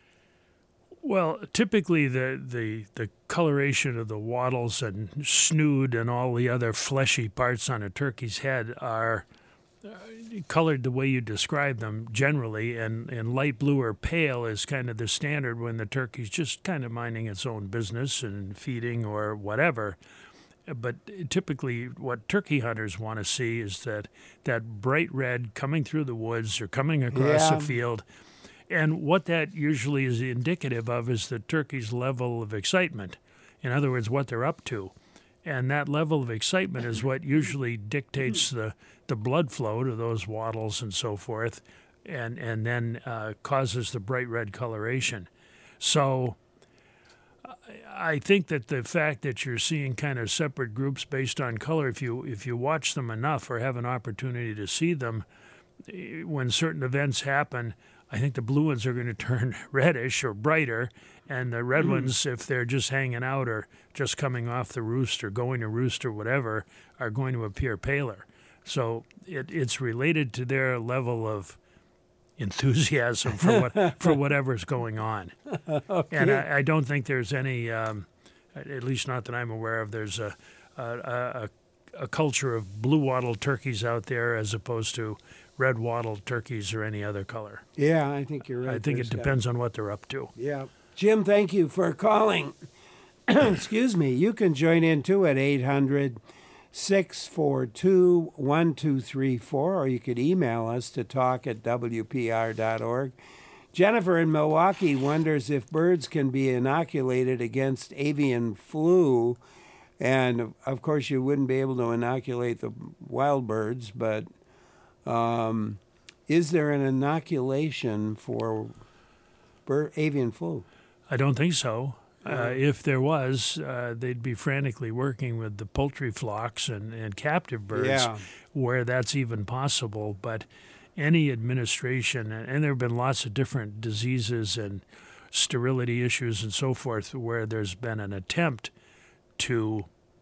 Well, typically the, the, the coloration of the wattles and snood and all the other fleshy parts on a turkey's head are uh, colored the way you describe them generally, and, and light blue or pale is kind of the standard when the turkey's just kind of minding its own business and feeding or whatever. But typically what turkey hunters want to see is that, that bright red coming through the woods or coming across Yeah. a field. And what that usually is indicative of is the turkey's level of excitement. In other words, what they're up to. And that level of excitement is what usually dictates the, the blood flow to those wattles and so forth, and, and then uh, causes the bright red coloration. So I think that the fact that you're seeing kind of separate groups based on color, if you if you watch them enough or have an opportunity to see them, when certain events happen, I think the blue ones are going to turn reddish or brighter, and the red mm. ones, if they're just hanging out or just coming off the roost or going to roost or whatever, are going to appear paler. So it, it's related to their level of enthusiasm for what for whatever's going on. Okay. And I, I don't think there's any, um, at least not that I'm aware of, there's a a, a a culture of blue wattled turkeys out there as opposed to red wattled turkeys or any other color. Yeah, I think you're right. I think there, it Scott. depends on what they're up to. Yeah. Jim, thank you for calling. Excuse me. You can join in too at eight hundred, six four two, one two three four, or you could email us to talk at W P R dot org. Jennifer in Milwaukee wonders if birds can be inoculated against avian flu. And, of course, you wouldn't be able to inoculate the wild birds, but um, is there an inoculation for bird, avian flu? I don't think so. Uh, if there was, uh, they'd be frantically working with the poultry flocks and, and captive birds Yeah. where that's even possible. But any administration, and there have been lots of different diseases and sterility issues and so forth where there's been an attempt to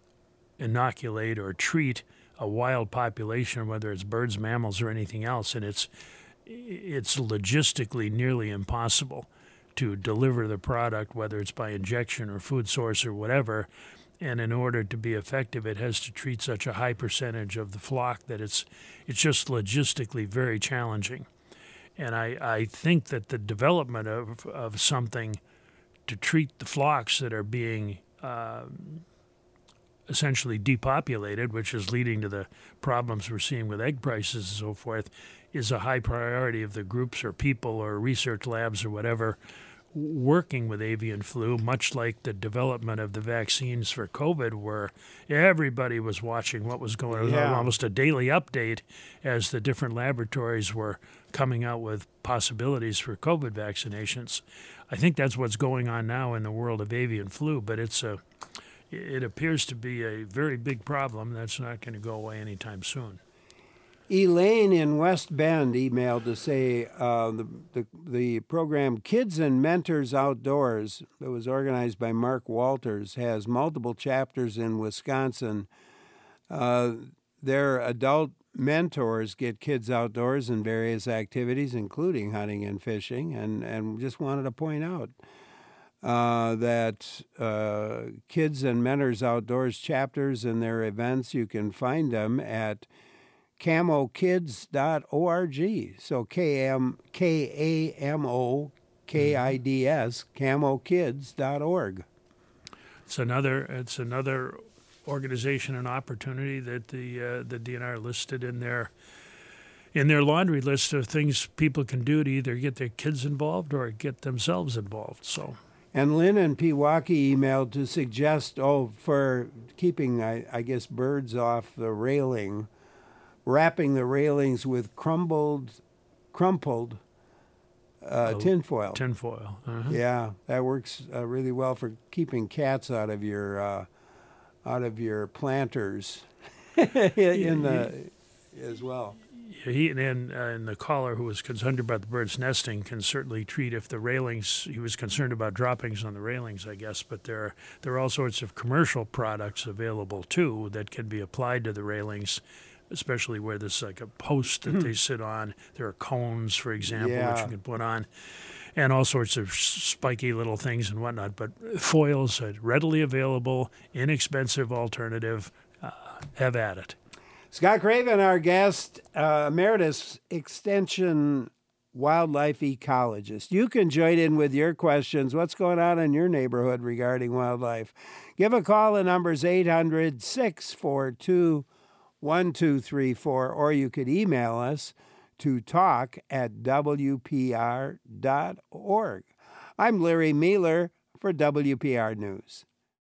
inoculate or treat a wild population, whether it's birds, mammals, or anything else, and it's it's logistically nearly impossible to deliver the product, whether it's by injection or food source or whatever. And in order to be effective, it has to treat such a high percentage of the flock that it's it's just logistically very challenging. And I, I think that the development of, of something to treat the flocks that are being um, essentially depopulated, which is leading to the problems we're seeing with egg prices and so forth, is a high priority of the groups or people or research labs or whatever working with avian flu, much like the development of the vaccines for COVID, where everybody was watching what was going on, Yeah. almost a daily update as the different laboratories were coming out with possibilities for COVID vaccinations. I think that's what's going on now in the world of avian flu, but it's a, it appears to be a very big problem that's not going to go away anytime soon. Elaine in West Bend emailed to say uh, the, the the program Kids and Mentors Outdoors that was organized by Mark Walters has multiple chapters in Wisconsin. Uh, their adult mentors get kids outdoors in various activities, including hunting and fishing, and, and just wanted to point out uh, that uh, Kids and Mentors Outdoors chapters and their events, you can find them at camo kids dot org. So K M K A M O K I D S, camo kids dot org. It's another it's another organization and opportunity that the uh, the D N R listed in their in their laundry list of things people can do to either get their kids involved or get themselves involved. So. And Lynn in Pewaukee emailed to suggest, oh, for keeping, I, I guess, birds off the railing, wrapping the railings with crumbled, crumpled uh, Oh, tinfoil. Tinfoil. Uh-huh. Yeah, that works uh, really well for keeping cats out of your uh, out of your planters in the as well. He and, uh, and the caller who was concerned about the birds nesting can certainly treat if the railings. He was concerned about droppings on the railings, I guess. But there are, there are all sorts of commercial products available too that can be applied to the railings, especially where there's like a post that they sit on. There are cones, for example, which Yeah. you can put on, and all sorts of spiky little things and whatnot. But foils are readily available, inexpensive alternative. Uh, have at it. Scott Craven, our guest, uh, Emeritus Extension Wildlife Ecologist. You can join in with your questions. What's going on in your neighborhood regarding wildlife? Give a call. The number's eight hundred, six four two, one two three four, or you could email us to talk at W P R dot org. I'm Larry Mealer for W P R News.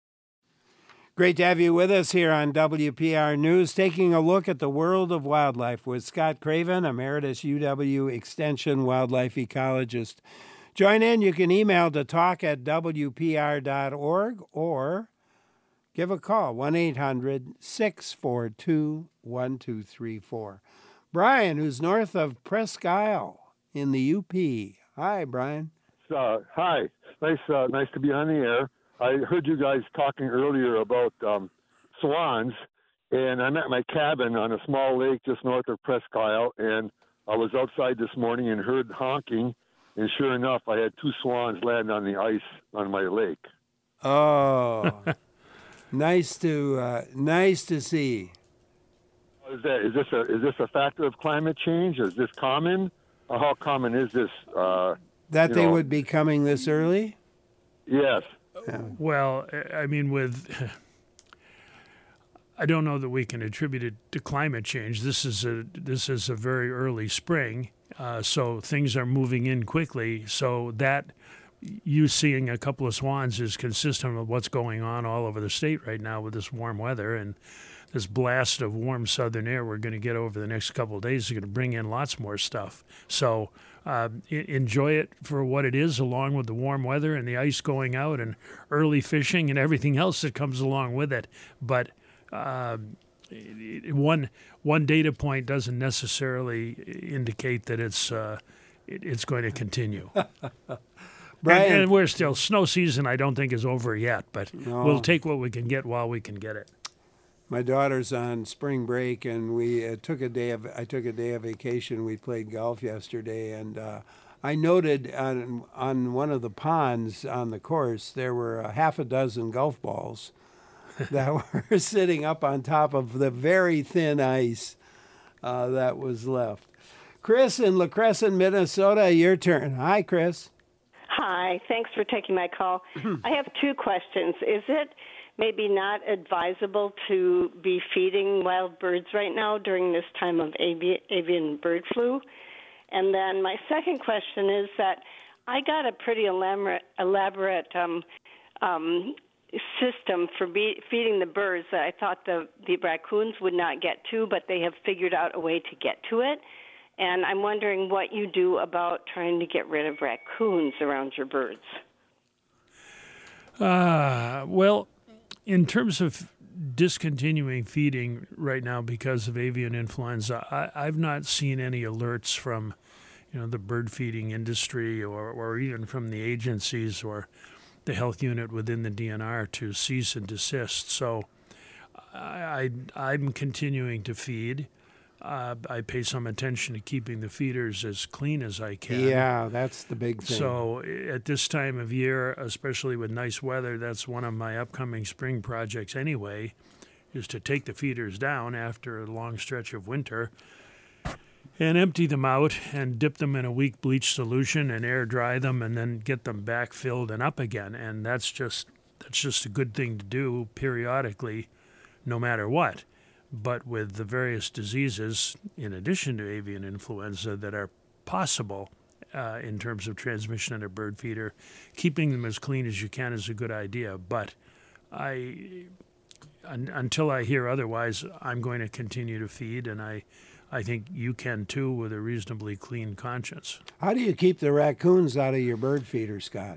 Great to have you with us here on W P R News, taking a look at the world of wildlife with Scott Craven, Emeritus U W Extension Wildlife Ecologist. Join in. You can email to talk at W P R dot org or give a call, one eight hundred, six four two, one two three four. Brian, who's north of Presque Isle in the U P. Hi, Brian. Uh, hi. Nice, uh, nice to be on the air. I heard you guys talking earlier about um, swans, and I'm at my cabin on a small lake just north of Presque Isle, and I was outside this morning and heard honking, and sure enough, I had two swans land on the ice on my lake. Oh, nice to uh, nice to see. Is that is this a is this a factor of climate change? Is this common? Or how common is this? Uh, that they know? would be coming this early? Yes. Yeah. Well, I mean, with I don't know that we can attribute it to climate change. This is a this is a very early spring, uh, so things are moving in quickly. So that you seeing a couple of swans is consistent with what's going on all over the state right now with this warm weather and this blast of warm southern air we're going to get over the next couple of days is going to bring in lots more stuff. So uh, enjoy it for what it is, along with the warm weather and the ice going out and early fishing and everything else that comes along with it. But uh, one one data point doesn't necessarily indicate that it's uh, it, it's going to continue. Brian, and, and we're still snow season. I don't think is over yet, but no. We'll take what we can get while we can get it. My daughter's on spring break, and we uh, took a day of. I took a day of vacation. We played golf yesterday, and uh, I noted on on one of the ponds on the course there were a half a dozen golf balls that were sitting up on top of the very thin ice uh, that was left. Chris in La Crescent, Minnesota, your turn. Hi, Chris. Hi. Thanks for taking my call. I have two questions. Is it maybe not advisable to be feeding wild birds right now during this time of avi- avian bird flu? And then my second question is that I got a pretty elaborate, elaborate um, um, system for be- feeding the birds that I thought the, the raccoons would not get to, but they have figured out a way to get to it. And I'm wondering what you do about trying to get rid of raccoons around your birds. Uh, well, in terms of discontinuing feeding right now because of avian influenza, I, I've not seen any alerts from, you know, the bird feeding industry or, or even from the agencies or the health unit within the D N R to cease and desist. So I, I, I'm continuing to feed. Uh, I pay some attention to keeping the feeders as clean as I can. Yeah, that's the big thing. So at this time of year, especially with nice weather, that's one of my upcoming spring projects anyway, is to take the feeders down after a long stretch of winter and empty them out and dip them in a weak bleach solution and air dry them and then get them back filled and up again. And that's just that's just a good thing to do periodically, no matter what. But with the various diseases, in addition to avian influenza, that are possible uh, in terms of transmission in a bird feeder, keeping them as clean as you can is a good idea. But I, un, until I hear otherwise, I'm going to continue to feed, and I, I think you can too with a reasonably clean conscience. How do you keep the raccoons out of your bird feeder, Scott?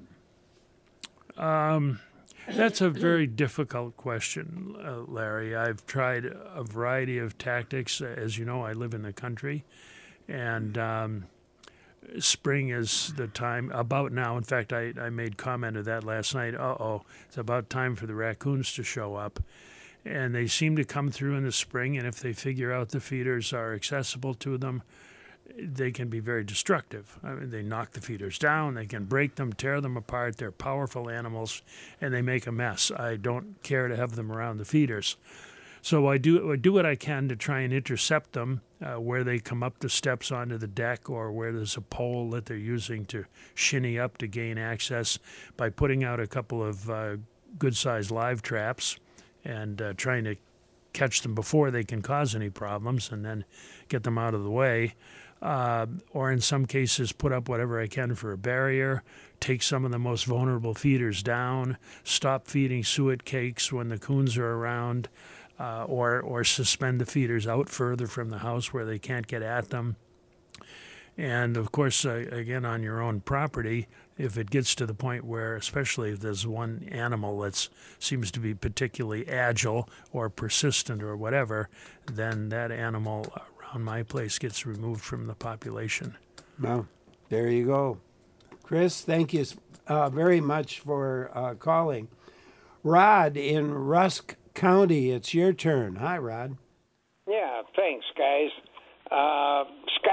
Um. That's a very difficult question, uh, Larry. I've tried a variety of tactics. As you know, I live in the country, and um, spring is the time about now. In fact, I, I made comment of that last night. Uh-oh, it's about time for the raccoons to show up. And they seem to come through in the spring, and if they figure out the feeders are accessible to them, they can be very destructive. I mean, they knock the feeders down, they can break them, tear them apart. They're powerful animals, and they make a mess. I don't care to have them around the feeders. So I do, I do what I can to try and intercept them uh, where they come up the steps onto the deck or where there's a pole that they're using to shinny up to gain access by putting out a couple of uh, good-sized live traps and uh, trying to catch them before they can cause any problems and then get them out of the way. Uh, or in some cases put up whatever I can for a barrier, take some of the most vulnerable feeders down, stop feeding suet cakes when the coons are around, uh, or, or suspend the feeders out further from the house where they can't get at them. And, of course, uh, again, on your own property, if it gets to the point where, especially if there's one animal that seems to be particularly agile or persistent or whatever, then that animal on my place gets removed from the population. Well, there you go. Chris, thank you uh, very much for uh, calling. Rod in Rusk County, it's your turn. Hi, Rod. Yeah, thanks, guys. Uh, Scott,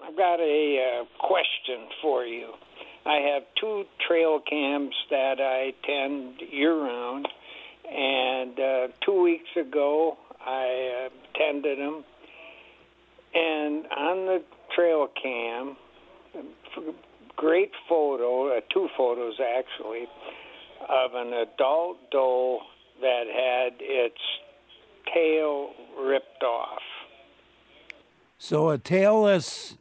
I've got a uh, question for you. I have two trail camps that I attend year-round, and uh, two weeks ago I uh, attended them. And on the trail cam, great photo, uh, two photos actually, of an adult doe that had its tail ripped off. So a tailless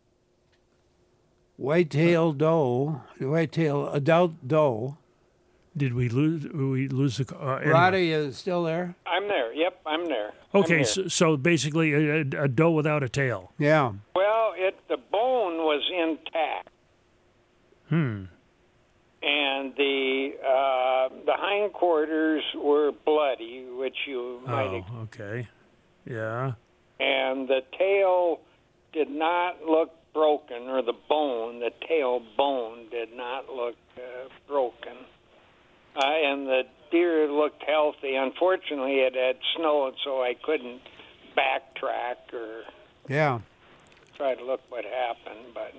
white-tailed doe, white-tailed adult doe. Did we lose? We lose the. Uh, anyway. Roddy is still there. I'm there. Yep, I'm there. Okay, I'm so, so basically a, a doe without a tail. Yeah. Well, it the bone was intact, Hmm. and the uh, the hindquarters were bloody, which you might. Oh, okay. Yeah. And the tail did not look broken, or the bone, the tail bone did not look uh, broken. Uh, and the deer looked healthy. Unfortunately, it had snowed, so I couldn't backtrack or Yeah. try to look what happened. But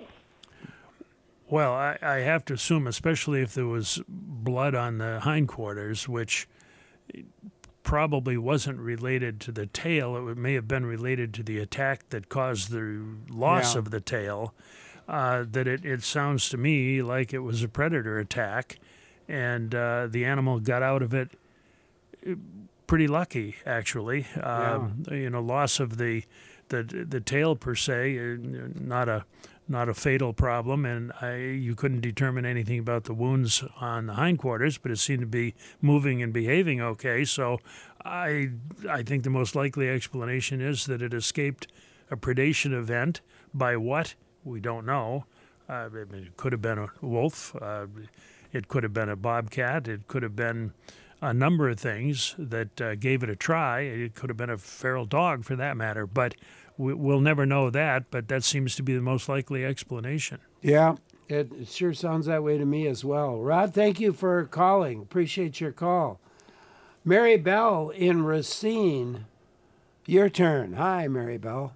Well, I, I have to assume, especially if there was blood on the hindquarters, which probably wasn't related to the tail. It may have been related to the attack that caused the loss Yeah. of the tail. Uh, that it, it sounds to me like it was a predator attack, and uh, the animal got out of it pretty lucky, actually. Um, You know, loss of the the the tail per se, uh, not a not a fatal problem, and I, you couldn't determine anything about the wounds on the hindquarters, but it seemed to be moving and behaving okay. So I I think the most likely explanation is that it escaped a predation event. By what? We don't know. Uh, I mean, it could have been a wolf. Uh, it could have been a bobcat. It could have been a number of things that uh, gave it a try. It could have been a feral dog, for that matter. But we, we'll never know that. But that seems to be the most likely explanation. Yeah, it, it sure sounds that way to me as well. Rod, thank you for calling. Appreciate your call. Mary Bell in Racine, your turn. Hi, Mary Bell.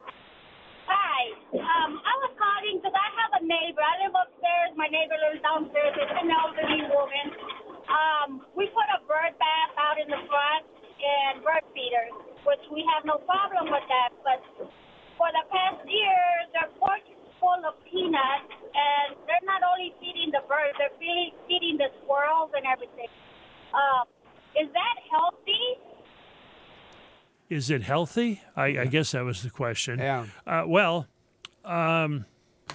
Hi. Um, I was calling because I have a neighbor. I live upstairs. My neighbor lives downstairs. It's an elderly woman. Um, we put a bird bath out in the front and bird feeders, which we have no problem with that. But for the past year, their porch is full of peanuts, and they're not only feeding the birds, they're feeding, feeding the squirrels and everything. Um, is that healthy? Is it healthy? I, I guess that was the question. Yeah. Uh, well, um,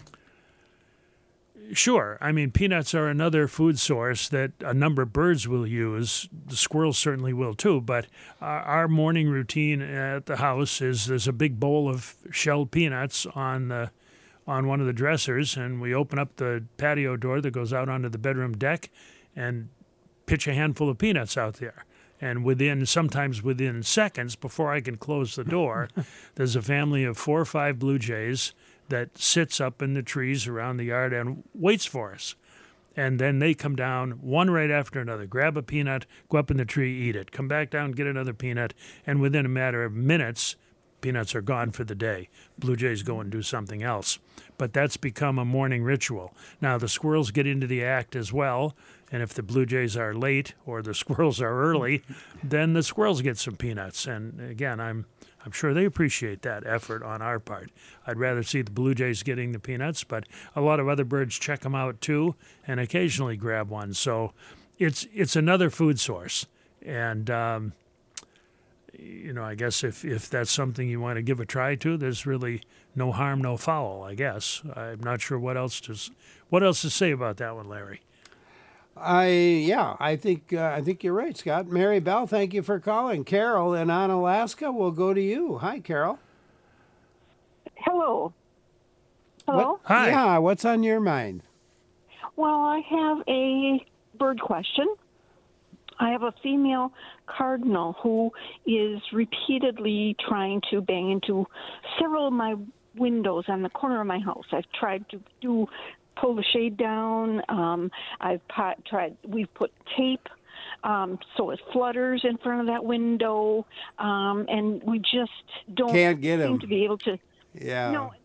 sure. I mean, peanuts are another food source that a number of birds will use. The squirrels certainly will too. But our, our morning routine at the house is there's a big bowl of shelled peanuts on the on one of the dressers, and we open up the patio door that goes out onto the bedroom deck, and pitch a handful of peanuts out there. And within, sometimes within seconds, before I can close the door, there's a family of four or five blue jays that sits up in the trees around the yard and waits for us. And then they come down, one right after another, grab a peanut, go up in the tree, eat it, come back down, get another peanut, and within a matter of minutes, peanuts are gone for the day. Blue jays go and do something else. But that's become a morning ritual. Now, the squirrels get into the act as well, and if the blue jays are late or the squirrels are early, then the squirrels get some peanuts. And again, I'm I'm sure they appreciate that effort on our part. I'd rather see the blue jays getting the peanuts, but a lot of other birds check them out too and occasionally grab one. So it's it's another food source. And um, you know, I guess if, if that's something you want to give a try to, there's really no harm, no foul, I guess. I'm not sure what else to what else to say about that one, Larry. I yeah, I think uh, I think you're right, Scott. Mary Bell, thank you for calling. Carol in Onalaska, we'll go to you. Hi, Carol. Hello. Hello. What, Hi. Yeah, what's on your mind? Well, I have a bird question. I have a female cardinal who is repeatedly trying to bang into several of my windows on the corner of my house. I've tried to do pull the shade down. Um, I've pot, tried. We've put tape um, so it flutters in front of that window, um, and we just don't Can't get seem him. to be able to. Yeah. No,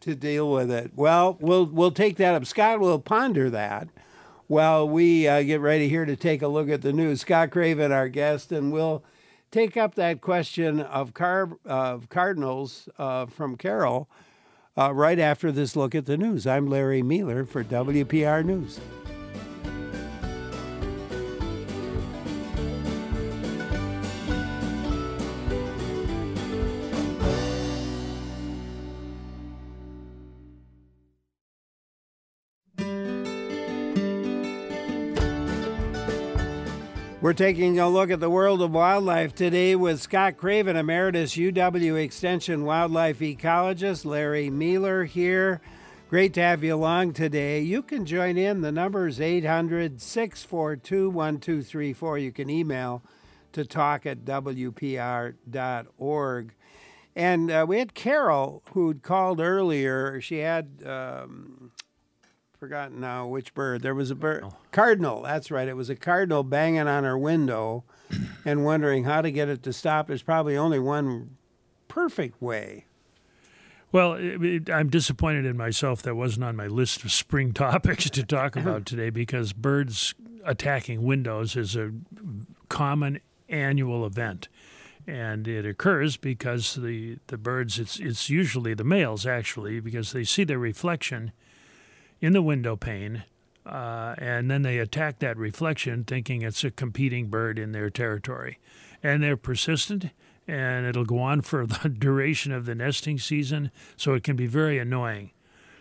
to deal with it. Well, we'll we'll take that up. Scott will ponder that while we uh, get ready here to take a look at the news. Scott Craven, our guest, and we'll take up that question of car of cardinals uh, from Carol uh, right after this look at the news. I'm Larry Mealer for W P R News. We're taking a look at the world of wildlife today with Scott Craven, Emeritus U W Extension Wildlife Ecologist. Larry Mealer here. Great to have you along today. You can join in. The number is eight hundred, six four two, one two three four. You can email to talk at W P R dot org. And uh, we had Carol who'd called earlier. She had... Um, forgotten now which bird. There was a bird, cardinal, that's right. It was a cardinal banging on her window and wondering how to get it to stop. There's probably only one perfect way. Well, it, it, I'm disappointed in myself that wasn't on my list of spring topics to talk about today, because birds attacking windows is a common annual event. And it occurs because the, the birds, it's, it's usually the males actually, because they see their reflection in the window pane, uh, and then they attack that reflection thinking it's a competing bird in their territory. And they're persistent, and it'll go on for the duration of the nesting season, so it can be very annoying.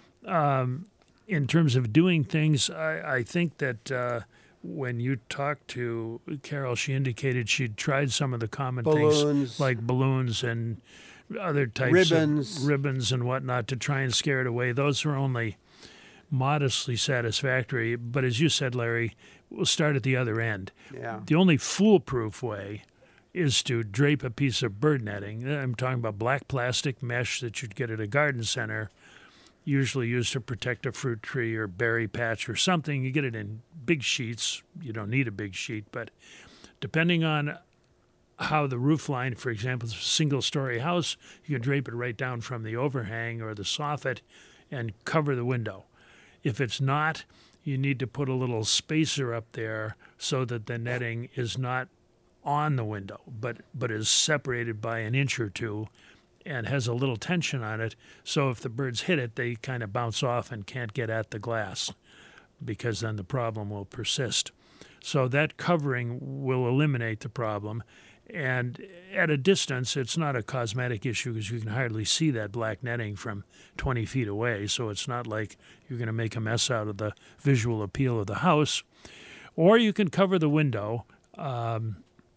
Um, in terms of doing things, I, I think that uh, when you talked to Carol, she indicated she'd tried some of the common balloons. things like balloons and other types ribbons. of ribbons and whatnot to try and scare it away. Those are only modestly satisfactory, but as you said, Larry, we'll start at the other end. Yeah. The only foolproof way is to drape a piece of bird netting. I'm talking about black plastic mesh that you'd get at a garden center, usually used to protect a fruit tree or berry patch or something. You get it in big sheets. You don't need a big sheet, but depending on how the roof line, for example, is a single-story house, you can drape it right down from the overhang or the soffit and cover the window. If it's not, you need to put a little spacer up there so that the netting is not on the window, but, but is separated by an inch or two and has a little tension on it. So if the birds hit it, they kind of bounce off and can't get at the glass, because then the problem will persist. So that covering will eliminate the problem. And at a distance, it's not a cosmetic issue because you can hardly see that black netting from twenty feet away. So it's not like you're going to make a mess out of the visual appeal of the house. Or you can cover the window um,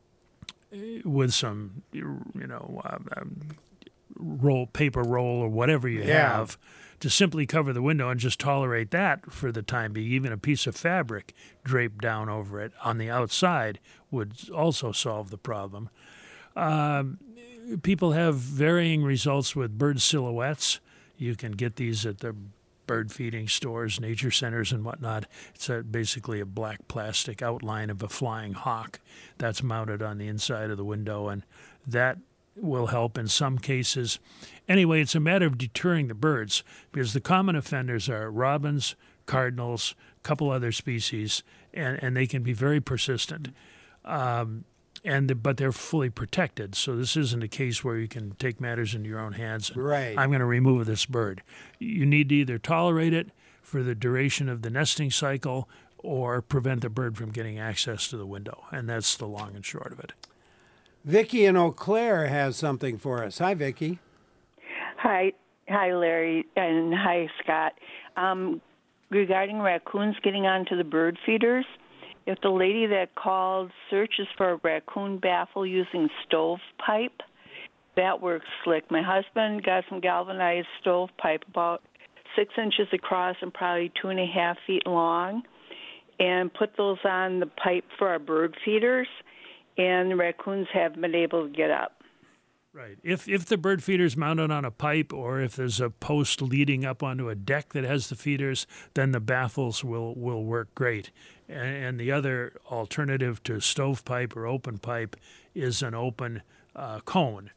with some, you know, uh, um, roll, paper roll or whatever you Yeah. have, to simply cover the window and just tolerate that for the time being. Even a piece of fabric draped down over it on the outside would also solve the problem. Um, people have varying results with bird silhouettes. You can get these at the bird feeding stores, nature centers, and whatnot. It's a, basically a black plastic outline of a flying hawk that's mounted on the inside of the window, and that will help in some cases. Anyway, it's a matter of deterring the birds, because the common offenders are robins, cardinals, a couple other species, and, and they can be very persistent. Um, and the, but they're fully protected, so this isn't a case where you can take matters into your own hands. And, Right. I'm going to remove this bird. You need to either tolerate it for the duration of the nesting cycle or prevent the bird from getting access to the window, and that's the long and short of it. Vicki in Eau Claire has something for us. Hi, Vicki. Hi, hi, Larry, and hi, Scott. Um, regarding raccoons getting onto the bird feeders, if the lady that called searches for a raccoon baffle using stovepipe, that works slick. My husband got some galvanized stovepipe about six inches across and probably two and a half feet long, and put those on the pipe for our bird feeders, and the raccoons haven't been able to get up. Right. If if the bird feeder's mounted on a pipe, or if there's a post leading up onto a deck that has the feeders, then the baffles will, will work great. And, and the other alternative to stovepipe or open pipe is an open uh, cone,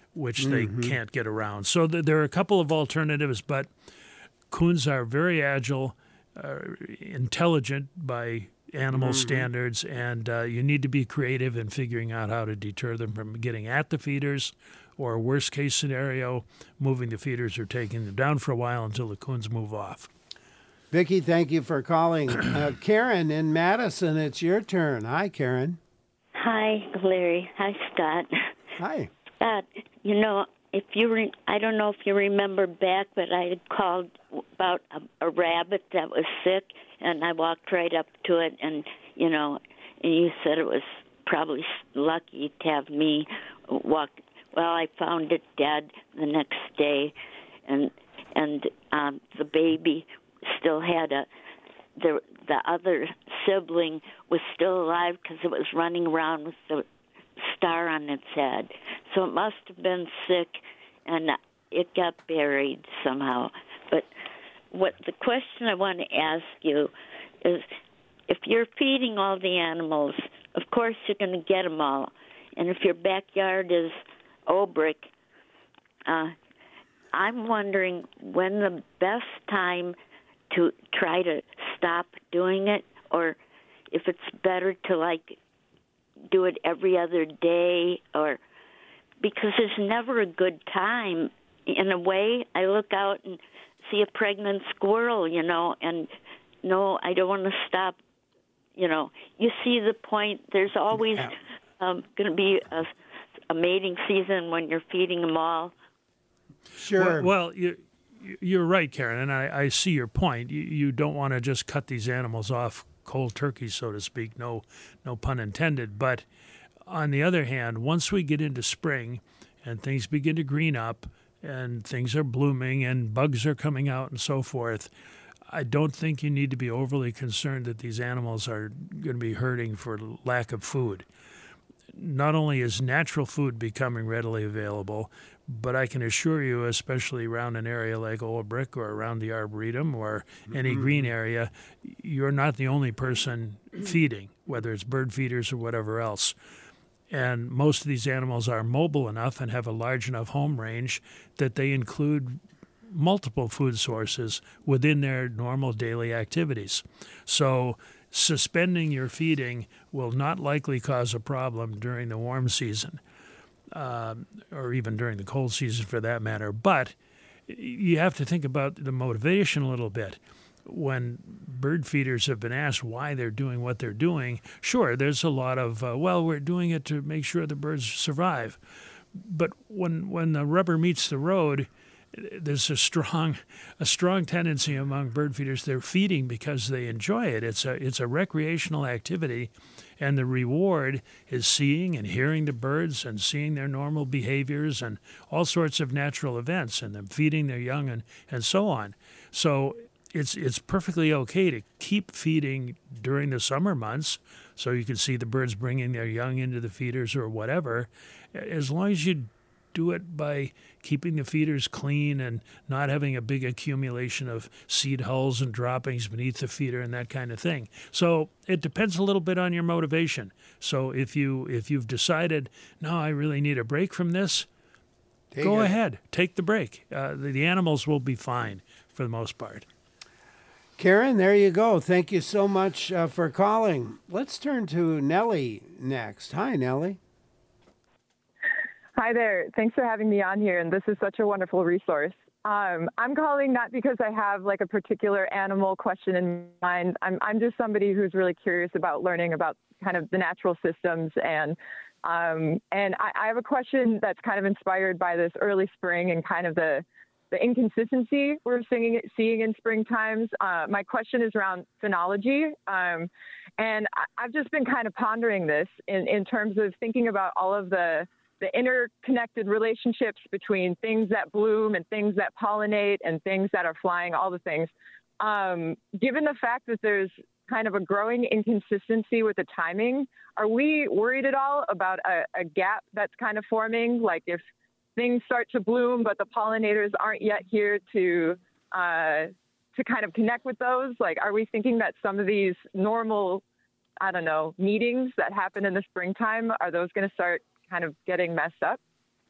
which Mm-hmm. they can't get around. So th- there are a couple of alternatives, but coons are very agile, uh, intelligent by animal Mhm. standards, and uh, you need to be creative in figuring out how to deter them from getting at the feeders, or worst case scenario, moving the feeders or taking them down for a while until the coons move off. Vicki, thank you for calling. Uh, Karen in Madison, it's your turn. Hi, Karen. Hi, Larry. Hi, Scott. Hi. Scott, you know, if you re- I don't know if you remember back, but I had called about a, a rabbit that was sick, and I walked right up to it, and, you know, and you said it was probably lucky to have me walk. Well, I found it dead the next day, and and um, the baby still had a the the other sibling was still alive because it was running around with the star on its head. So it must have been sick, and it got buried somehow. But what the question I want to ask you is, if you're feeding all the animals, of course you're going to get them all. And if your backyard is Obrick, uh, I'm wondering when the best time to try to stop doing it, or if it's better to, like, do it every other day, or because there's never a good time. In a way, I look out and see a pregnant squirrel, you know, and no, I don't want to stop. You know, you see the point. There's always um, going to be a, a mating season when you're feeding them all. Sure. Well, well you, you're right, Karen, and I, I see your point. You, you don't want to just cut these animals off cold turkey, so to speak. No, no pun intended. But on the other hand, once we get into spring and things begin to green up and things are blooming and bugs are coming out and so forth, I don't think you need to be overly concerned that these animals are going to be hurting for lack of food. Not only is natural food becoming readily available, but I can assure you, especially around an area like Old Brick or around the Arboretum or any Mm-hmm. green area, you're not the only person feeding, whether it's bird feeders or whatever else. And most of these animals are mobile enough and have a large enough home range that they include multiple food sources within their normal daily activities. So suspending your feeding will not likely cause a problem during the warm season, um, or even during the cold season for that matter. But you have to think about the motivation a little bit. When bird feeders have been asked why they're doing what they're doing, sure, there's a lot of, uh, well, we're doing it to make sure the birds survive. But when when the rubber meets the road, there's a strong a strong tendency among bird feeders. They're feeding because they enjoy it. It's a it's a recreational activity, and the reward is seeing and hearing the birds and seeing their normal behaviors and all sorts of natural events, and them feeding their young and, and so on. So it's it's perfectly okay to keep feeding during the summer months, so you can see the birds bringing their young into the feeders or whatever, as long as you do it by keeping the feeders clean and not having a big accumulation of seed hulls and droppings beneath the feeder and that kind of thing. So it depends a little bit on your motivation. So if you if you've decided, no, I really need a break from this, Take go it. ahead, take the break. Uh, the, the animals will be fine for the most part. Karen, there you go. Thank you so much uh, for calling. Let's turn to Nellie next. Hi, Nellie. Hi there. Thanks for having me on here, and this is such a wonderful resource. Um, I'm calling not because I have like a particular animal question in mind. I'm I'm just somebody who's really curious about learning about kind of the natural systems, and um, and I, I have a question that's kind of inspired by this early spring and kind of the the inconsistency we're seeing seeing in spring times. Uh, my question is around phenology, um, and I, I've just been kind of pondering this in in terms of thinking about all of the the interconnected relationships between things that bloom and things that pollinate and things that are flying, all the things. Um, given the fact that there's kind of a growing inconsistency with the timing, are we worried at all about a, a gap that's kind of forming? Like if things start to bloom, but the pollinators aren't yet here to uh, to kind of connect with those? Like, are we thinking that some of these normal, I don't know, meetings that happen in the springtime, are those going to start kind of getting messed up?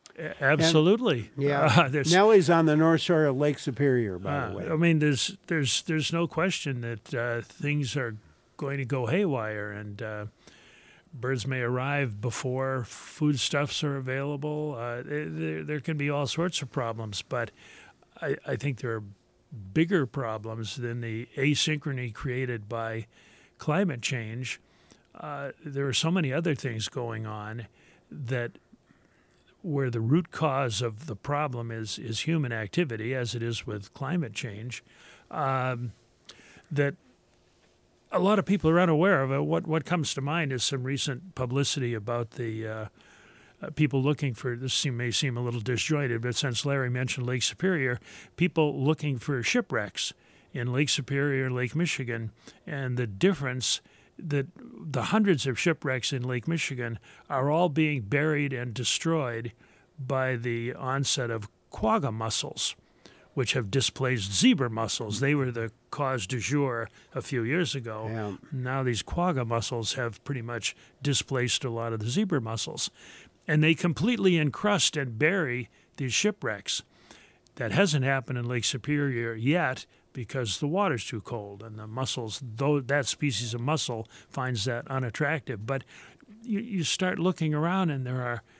Absolutely. And, yeah. Uh, Nellie's on the north shore of Lake Superior, by uh, the way. I mean, there's there's there's no question that uh, things are going to go haywire, and uh, birds may arrive before foodstuffs are available. Uh, there, there can be all sorts of problems, but I, I think there are bigger problems than the asynchrony created by climate change. Uh, there are so many other things going on that where the root cause of the problem is is human activity, as it is with climate change, um, that a lot of people are unaware of it. What what comes to mind is some recent publicity about the uh, uh, people looking for, this seem, may seem a little disjointed, but since Larry mentioned Lake Superior, people looking for shipwrecks in Lake Superior, Lake Michigan, and the difference that the hundreds of shipwrecks in Lake Michigan are all being buried and destroyed by the onset of quagga mussels, which have displaced zebra mussels. They were the cause du jour a few years ago. Yeah. Now these quagga mussels have pretty much displaced a lot of the zebra mussels. And they completely encrust and bury these shipwrecks. That hasn't happened in Lake Superior yet, because the water's too cold, and the mussels, though that species of mussel finds that unattractive. But you, you start looking around, and there are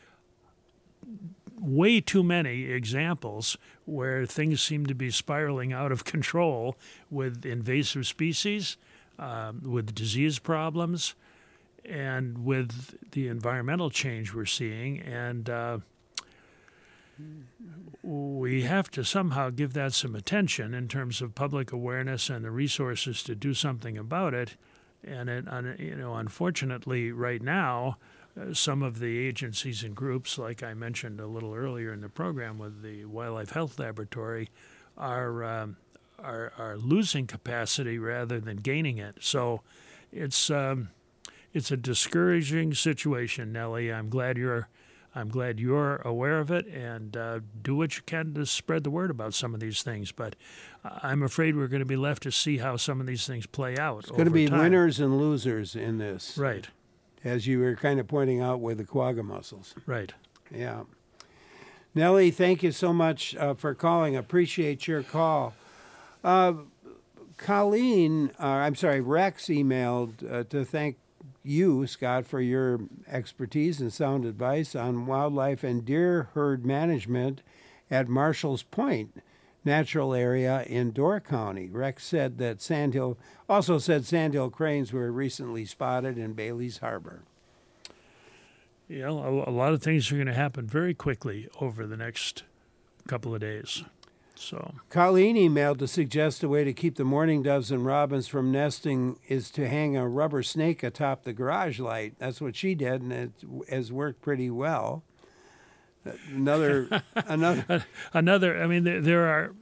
way too many examples where things seem to be spiraling out of control with invasive species, um, with disease problems, and with the environmental change we're seeing. And uh, we have to somehow give that some attention in terms of public awareness and the resources to do something about it. And it, you know, unfortunately, right now, uh, some of the agencies and groups, like I mentioned a little earlier in the program with the Wildlife Health Laboratory, are um, are, are losing capacity rather than gaining it. So it's um, it's a discouraging situation, Nellie. I'm glad you're. I'm glad you're aware of it, and uh, do what you can to spread the word about some of these things. But I'm afraid we're going to be left to see how some of these things play out. It's going to be time. Winners and losers in this. Right. As you were kind of pointing out with the quagga mussels. Right. Yeah. Nellie, thank you so much uh, for calling. Appreciate your call. Uh, Colleen, uh, I'm sorry, Rex emailed uh, to thank you, Scott, for your expertise and sound advice on wildlife and deer herd management at Marshall's Point Natural Area in Door County. Rex said that Sandhill, also said Sandhill cranes were recently spotted in Bailey's Harbor. You know, a, a lot of things are going to happen very quickly over the next couple of days. So Colleen emailed to suggest a way to keep the mourning doves and robins from nesting is to hang a rubber snake atop the garage light. That's what she did, and it has worked pretty well. Another, another, another. I mean, there, there are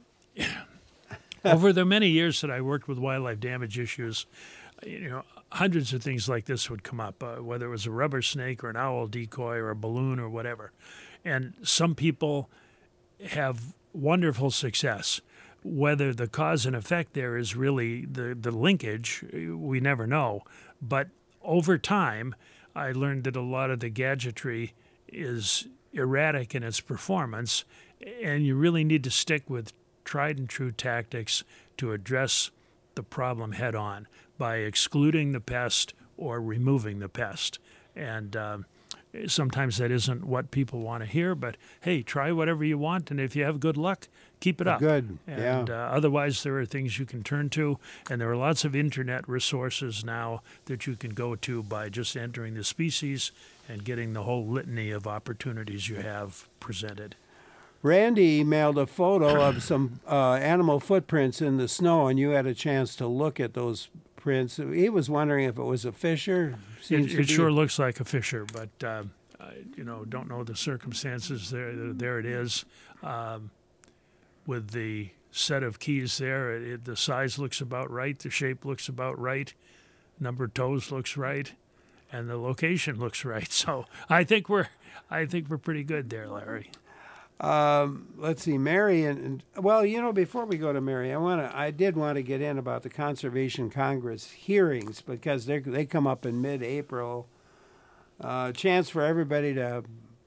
over the many years that I worked with wildlife damage issues, you know, hundreds of things like this would come up, uh, whether it was a rubber snake or an owl decoy or a balloon or whatever, and some people have wonderful success. Whether the cause and effect there is really the, the linkage, we never know. But over time, I learned that a lot of the gadgetry is erratic in its performance, and you really need to stick with tried and true tactics to address the problem head on by excluding the pest or removing the pest. And um, sometimes that isn't what people want to hear, but hey, try whatever you want, and if you have good luck, keep it up. Good, and, yeah. Uh, otherwise, there are things you can turn to, and there are lots of internet resources now that you can go to by just entering the species and getting the whole litany of opportunities you have presented. Randy emailed a photo of some uh, animal footprints in the snow, and you had a chance to look at those prints. He was wondering if it was a fisher. It, it sure looks like a fisher, but uh, I, you know, don't know the circumstances. There, there it is, um, with the set of keys there. It, it, the size looks about right. The shape looks about right. Number of toes looks right, and the location looks right. So I think we're, I think we're pretty good there, Larry. Um, let's see, Mary, and, and well, you know, before we go to Mary, I want to, I did want to get in about the Conservation Congress hearings because they they come up in mid-April. Uh, chance for everybody to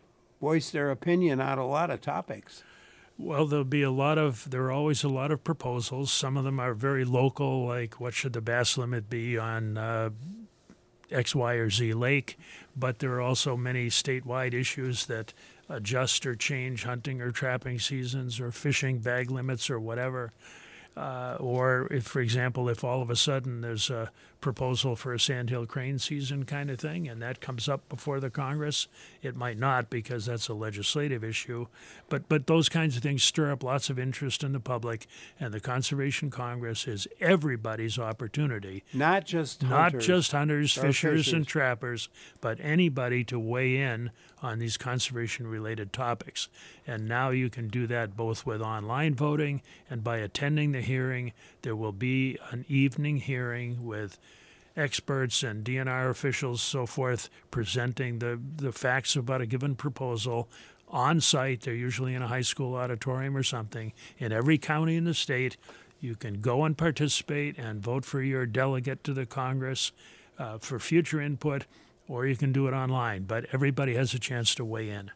voice their opinion on a lot of topics. Well, there'll be a lot of, there are always a lot of proposals. Some of them are very local, like what should the bass limit be on uh, X, Y, or Z lake. But there are also many statewide issues that adjust or change hunting or trapping seasons or fishing bag limits or whatever. Uh, or if, for example, if all of a sudden there's a proposal for a sandhill crane season kind of thing, and that comes up before the Congress, it might not because that's a legislative issue. But but those kinds of things stir up lots of interest in the public, and the Conservation Congress is everybody's opportunity. Not just Not hunters. just hunters, Or fishers, fishers. and trappers, but anybody to weigh in on these conservation-related topics. And now you can do that both with online voting and by attending the hearing. There will be an evening hearing with experts and D N R officials, so forth, presenting the, the facts about a given proposal on site. They're usually in a high school auditorium or something. In every county in the state, you can go and participate and vote for your delegate to the Congress uh, for future input, or you can do it online. But everybody has a chance to weigh in.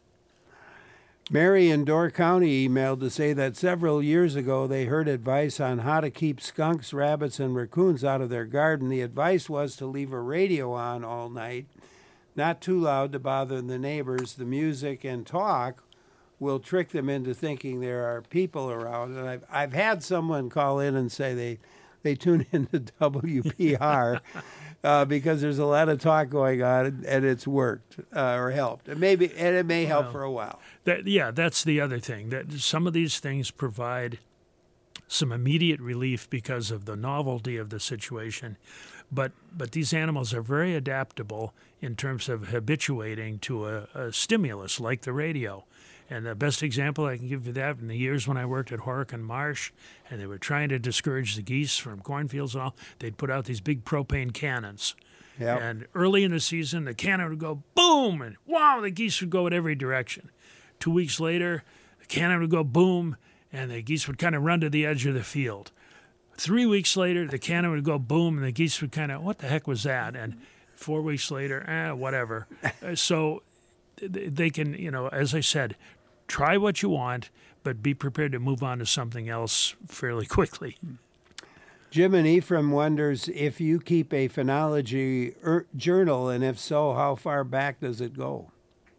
Mary in Door County emailed to say that several years ago they heard advice on how to keep skunks, rabbits, and raccoons out of their garden. The advice was to leave a radio on all night, not too loud to bother the neighbors. The music and talk will trick them into thinking there are people around. And I've, I've had someone call in and say they, they tune into W P R uh, because there's a lot of talk going on, and it's worked uh, or helped. And maybe and it may help Well, for a while. That, yeah, that's the other thing. That some of these things provide some immediate relief because of the novelty of the situation, but but these animals are very adaptable in terms of habituating to a, a stimulus like the radio. And the best example I can give you that in the years when I worked at Horicon Marsh, and they were trying to discourage the geese from cornfields and all, they'd put out these big propane cannons. Yep. And early in the season, the cannon would go boom, and wow, the geese would go in every direction. Two weeks later, the cannon would go boom, and the geese would kind of run to the edge of the field. Three weeks later, the cannon would go boom, and the geese would kind of, what the heck was that? And four weeks later, eh, whatever. Uh, so th- they can, you know, as I said, try what you want, but be prepared to move on to something else fairly quickly. Jim and Ephraim wonders if you keep a phenology er- journal, and if so, how far back does it go?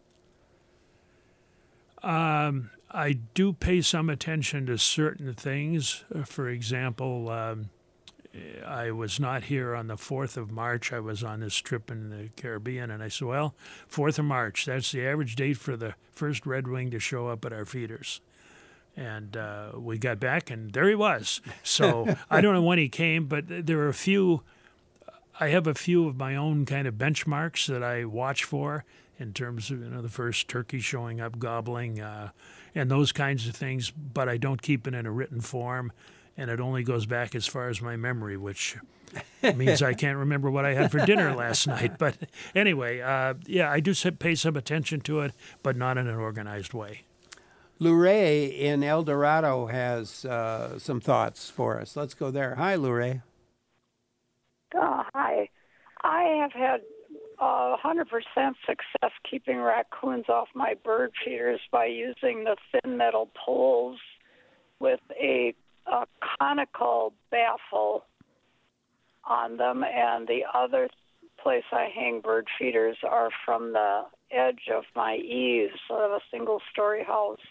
Um, I do pay some attention to certain things. Uh, For example, um, I was not here on the fourth of March. I was on this trip in the Caribbean, and I said, well, fourth of March, that's the average date for the first redwing to show up at our feeders. And uh, we got back, and there he was. So I don't know when he came, but there were a few, I have a few of my own kind of benchmarks that I watch for in terms of, you know, the first turkey showing up gobbling uh, and those kinds of things, but I don't keep it in a written form, and it only goes back as far as my memory, which means I can't remember what I had for dinner last night. But anyway, uh, yeah, I do pay some attention to it, but not in an organized way. Luray in El Dorado has uh, some thoughts for us. Let's go there. Hi, Luray. Uh, hi. I have had uh, one hundred percent success keeping raccoons off my bird feeders by using the thin metal poles with a, a conical baffle on them. And the other place I hang bird feeders are from the edge of my eaves of a single-story house.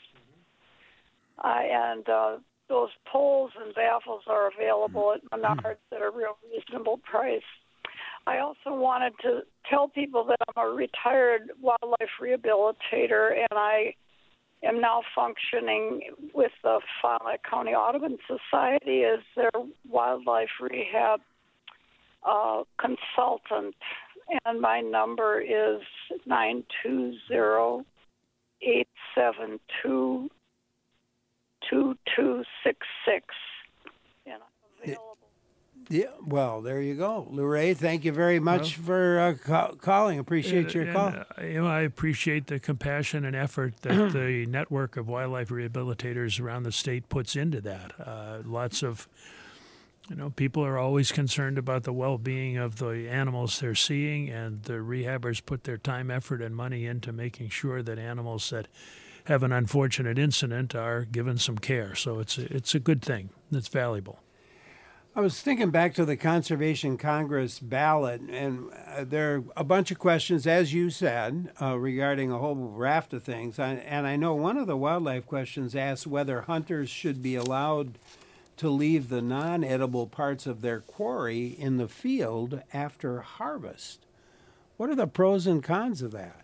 Uh, and uh, those poles and baffles are available at Menards at a real reasonable price. I also wanted to tell people that I'm a retired wildlife rehabilitator, and I am now functioning with the Fauquier County Audubon Society as their wildlife rehab uh, consultant. And my number is nine two zero, eight seven two, two two six six. And I'm available. Yeah, well, there you go. Luray, thank you very much well, for uh, ca- calling. Appreciate your and, call. Uh, you know, I appreciate the compassion and effort that the network of wildlife rehabilitators around the state puts into that. Uh, lots of You know, people are always concerned about the well-being of the animals they're seeing, and the rehabbers put their time, effort, and money into making sure that animals that have an unfortunate incident are given some care. So it's a, it's a good thing. It's valuable. I was thinking back to the Conservation Congress ballot, and uh, there are a bunch of questions, as you said, uh, regarding a whole raft of things. I, and I know one of the wildlife questions asks whether hunters should be allowed to leave the non-edible parts of their quarry in the field after harvest. What are the pros and cons of that?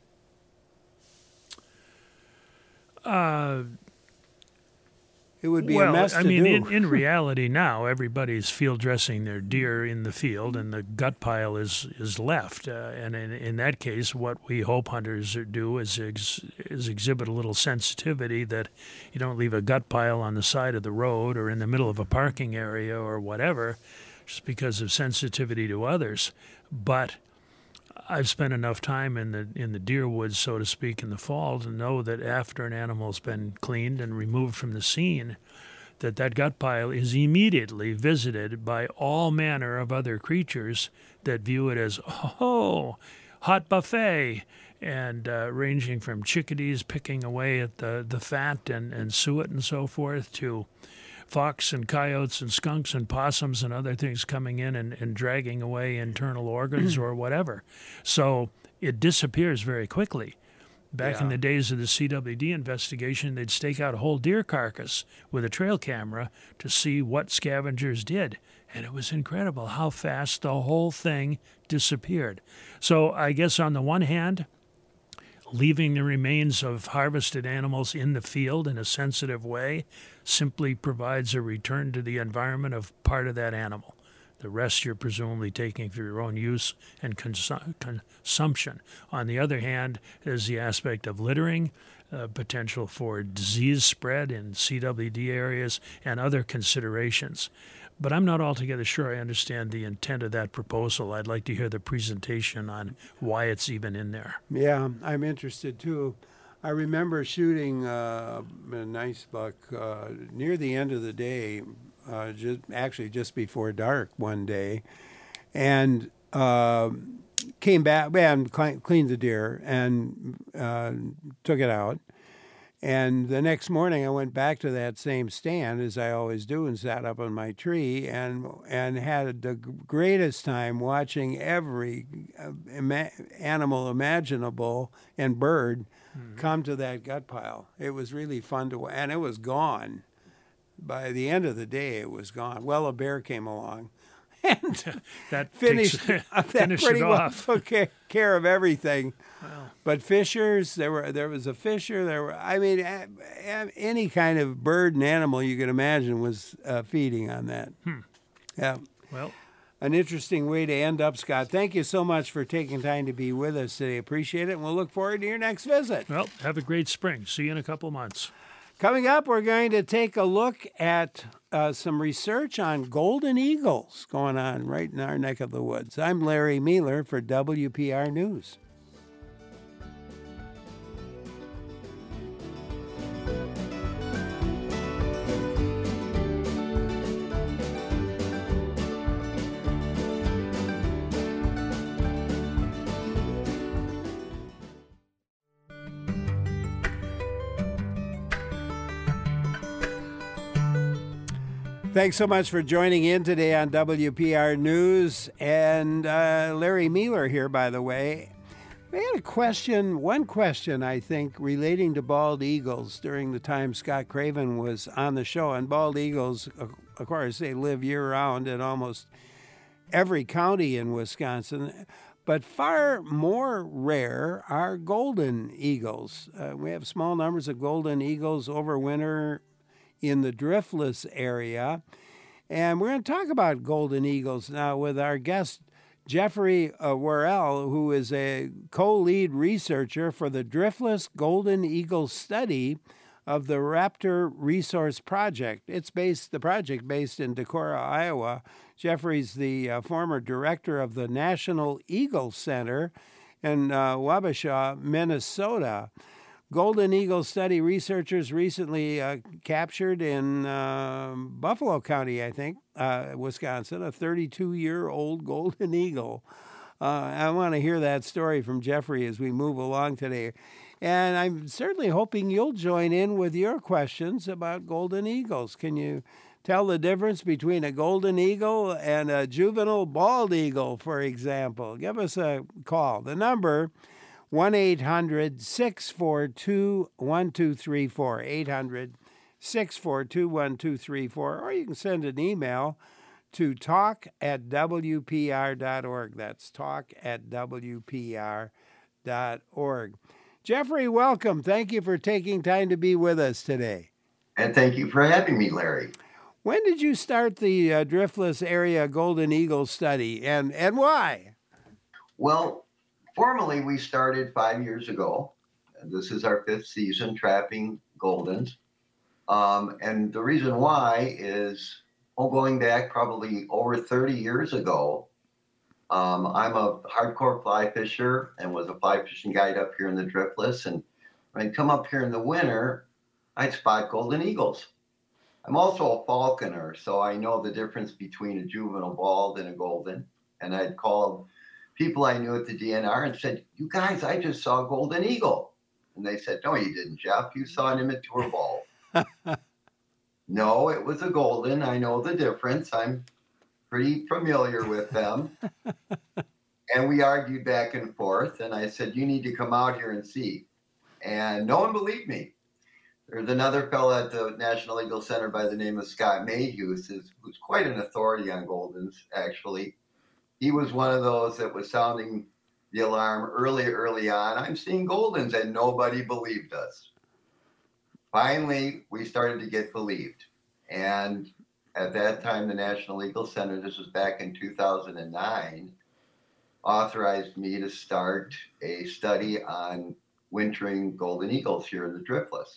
Uh, it would be well, a mess I to mean, do. in, in reality now, everybody's field dressing their deer in the field, and the gut pile is is left. Uh, and in, in that case, what we hope hunters do is ex, is exhibit a little sensitivity that you don't leave a gut pile on the side of the road or in the middle of a parking area or whatever, just because of sensitivity to others. But I've spent enough time in the in the deer woods, so to speak, in the fall to know that after an animal's been cleaned and removed from the scene, that that gut pile is immediately visited by all manner of other creatures that view it as, oh, hot buffet, and uh, ranging from chickadees picking away at the, the fat and, and suet and so forth to fox and coyotes and skunks and possums and other things coming in and, and dragging away internal organs or whatever. So it disappears very quickly. Back Yeah. in the days of the C W D investigation, they'd stake out a whole deer carcass with a trail camera to see what scavengers did. And it was incredible how fast the whole thing disappeared. So I guess on the one hand, leaving the remains of harvested animals in the field in a sensitive way simply provides a return to the environment of part of that animal. The rest you're presumably taking for your own use and consu- consumption. On the other hand, there's the aspect of littering, uh, potential for disease spread in C W D areas, and other considerations. But I'm not altogether sure I understand the intent of that proposal. I'd like to hear the presentation on why it's even in there. Yeah, I'm interested too. I remember shooting uh, a nice buck uh, near the end of the day, uh, just actually just before dark one day, and uh, came back and cleaned the deer and uh, took it out. And the next morning, I went back to that same stand, as I always do, and sat up on my tree and and had the greatest time watching every uh, ima- animal imaginable and bird mm-hmm. come to that gut pile. It was really fun to, and it was gone. By the end of the day, it was gone. Well, a bear came along and that finished, takes, that finished pretty it well off. took ca- care of everything. Wow. But fishers, there were there was a fisher. There were, I mean, a, a, any kind of bird and animal you could imagine was uh, feeding on that. Hmm. Yeah. Well, an interesting way to end up, Scott. Thank you so much for taking time to be with us today. Appreciate it, and we'll look forward to your next visit. Well, have a great spring. See you in a couple of months. Coming up, we're going to take a look at uh, some research on golden eagles going on right in our neck of the woods. I'm Larry Mealer for W P R News. Thanks so much for joining in today on W P R News. And uh, Larry Mealer here, by the way. We had a question, one question, I think, relating to bald eagles during the time Scott Craven was on the show. And bald eagles, of course, they live year-round in almost every county in Wisconsin. But far more rare are golden eagles. Uh, we have small numbers of golden eagles over winter in the driftless area. And we're going to talk about golden eagles now with our guest, Jeffrey uh, Worrell, who is a co-lead researcher for the Driftless Golden Eagle Study of the Raptor Resource Project. It's based, the project based in Decorah, Iowa. Jeffrey's the uh, former director of the National Eagle Center in uh, Wabasha, Minnesota. golden eagle study researchers recently uh, captured in uh, Buffalo County, I think, uh, Wisconsin, a thirty-two-year-old golden eagle. Uh, I want to hear that story from Jeffrey as we move along today. And I'm certainly hoping you'll join in with your questions about golden eagles. Can you tell the difference between a golden eagle and a juvenile bald eagle, for example? Give us a call. The number, one eight hundred six four two one two three four, eight hundred six four two one two three four, or you can send an email to talk at w p r dot org. That's talk at w p r dot org. Jeffrey, welcome. Thank you for taking time to be with us today. And thank you for having me, Larry. When did you start the uh, Driftless Area Golden Eagle study, and, and why? Well, formally, we started five years ago. This is our fifth season trapping Goldens. Um, and the reason why is, well, going back probably over thirty years ago, um, I'm a hardcore fly fisher and was a fly fishing guide up here in the Driftless. And when I'd come up here in the winter, I'd spot golden eagles. I'm also a falconer, so I know the difference between a juvenile bald and a golden. And I'd called people I knew at the D N R and said, "You guys, I just saw a golden eagle." And they said, "No, you didn't, Jeff. You saw an immature bald." No, it was a golden. I know the difference. I'm pretty familiar with them. And we argued back and forth. And I said, "You need to come out here and see." And no one believed me. There's another fellow at the National Eagle Center by the name of Scott Mayhew, who's, who's quite an authority on Goldens, actually. He was one of those that was sounding the alarm early, early on. I'm seeing Goldens, and nobody believed us. Finally, we started to get believed. And at that time, the National Eagle Center, this was back in two thousand nine, authorized me to start a study on wintering golden eagles here in the Driftless.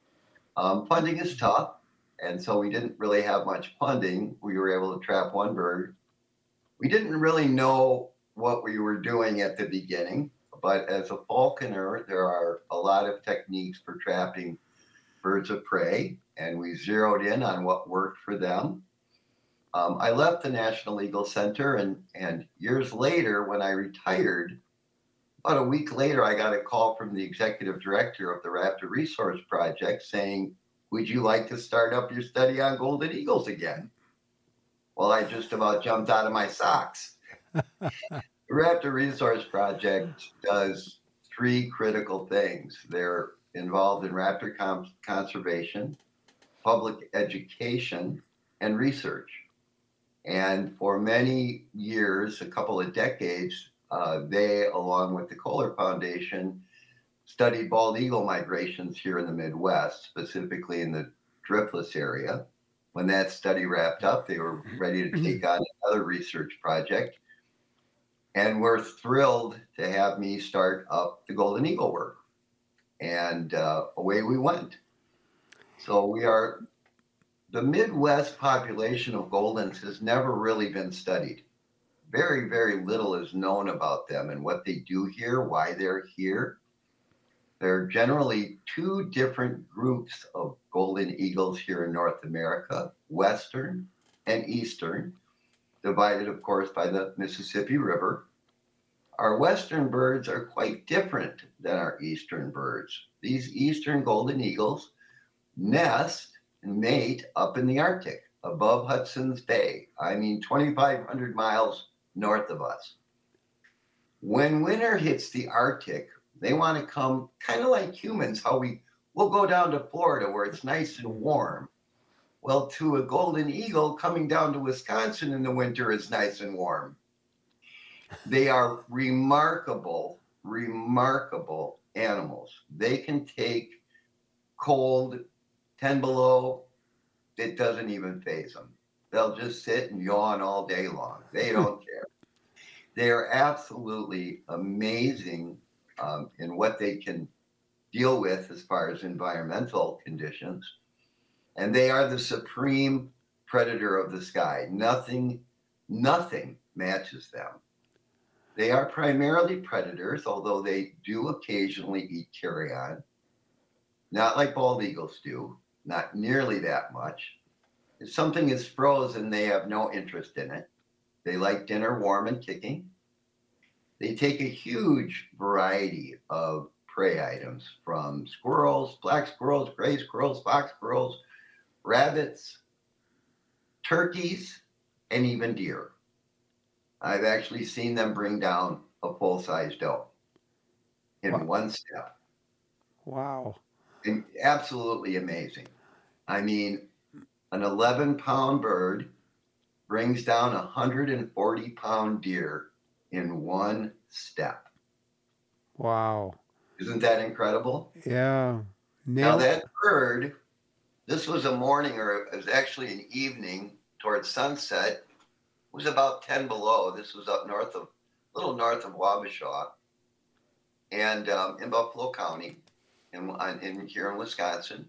Um, funding is tough, and so we didn't really have much funding. We were able to trap one bird. We didn't really know what we were doing at the beginning, but as a falconer, there are a lot of techniques for trapping birds of prey, and we zeroed in on what worked for them. Um, I left the National Eagle Center, and, and years later, when I retired, about a week later, I got a call from the executive director of the Raptor Resource Project saying, "Would you like to start up your study on golden eagles again?" Well, I just about jumped out of my socks. The Raptor Resource Project does three critical things. They're involved in raptor com- conservation, public education, and research. And for many years, a couple of decades, Uh, they, along with the Kohler Foundation, studied bald eagle migrations here in the Midwest, specifically in the Driftless area. When that study wrapped up, they were ready to take on another research project. And we're thrilled to have me start up the golden eagle work. And uh, away we went. So we are, the Midwest population of goldens has never really been studied. Very, very little is known about them and what they do here, why they're here. There are generally two different groups of golden eagles here in North America, Western and Eastern, divided, of course, by the Mississippi River. Our Western birds are quite different than our Eastern birds. These Eastern golden eagles nest and mate up in the Arctic, above Hudson's Bay. I mean, twenty-five hundred miles north of us. When winter hits the Arctic, they want to come kind of like humans, how we will go down to Florida where it's nice and warm. Well, to a golden eagle, coming down to Wisconsin in the winter is nice and warm. They are remarkable, remarkable animals. They can take cold, ten below, it doesn't even faze them. They'll just sit and yawn all day long. They don't care. They are absolutely amazing um, in what they can deal with as far as environmental conditions. And they are the supreme predator of the sky. Nothing, nothing matches them. They are primarily predators, although they do occasionally eat carrion. not like bald eagles do, not nearly that much. If something is frozen, they have no interest in it. They like dinner warm and kicking. They take a huge variety of prey items from squirrels, black squirrels, gray squirrels, fox squirrels, rabbits, turkeys, and even deer. I've actually seen them bring down a full-size doe in wow. one step. Wow. And absolutely amazing. I mean, an eleven pound bird brings down a one hundred forty pound deer in one step. Wow. Isn't that incredible? Yeah. Now Nailed. that bird, this was a morning, or it was actually an evening towards sunset. It was about ten below. This was up north of, a little north of Wabasha, and um, in Buffalo County, in, in here in Wisconsin.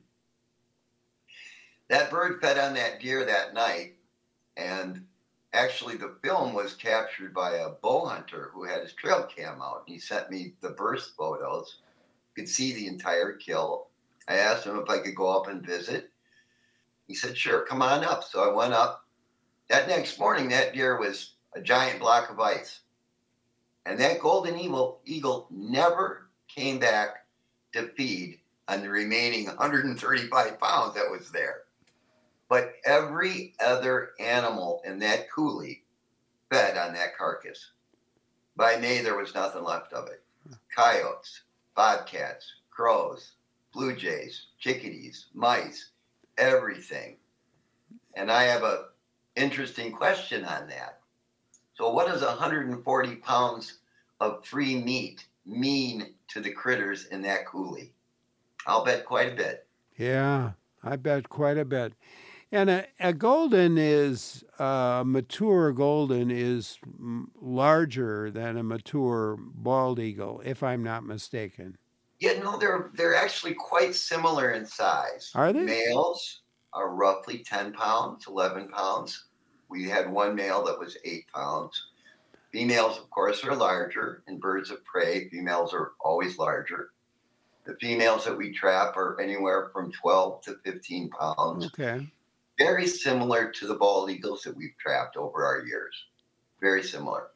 That bird fed on that deer that night, and actually the film was captured by a bow hunter who had his trail cam out. He sent me the burst photos. You could see the entire kill. I asked him if I could go up and visit. He said, sure, come on up. So I went up. That next morning, that deer was a giant block of ice. And that golden eagle, eagle never came back to feed on the remaining one hundred thirty-five pounds that was there. But every other animal in that coulee fed on that carcass. By May, there was nothing left of it. Coyotes, bobcats, crows, blue jays, chickadees, mice, everything. And I have a interesting question on that. So what does one hundred forty pounds of free meat mean to the critters in that coulee? I'll bet quite a bit. Yeah, I bet quite a bit. And a, a golden is, uh, mature golden is m- larger than a mature bald eagle, if I'm not mistaken. Yeah, no, they're they're actually quite similar in size. Are they? Males are roughly ten pounds, eleven pounds. We had one male that was eight pounds. Females, of course, are larger. In birds of prey, females are always larger. The females that we trap are anywhere from twelve to fifteen pounds. Okay. Very similar to the bald eagles that we've trapped over our years. Very similar.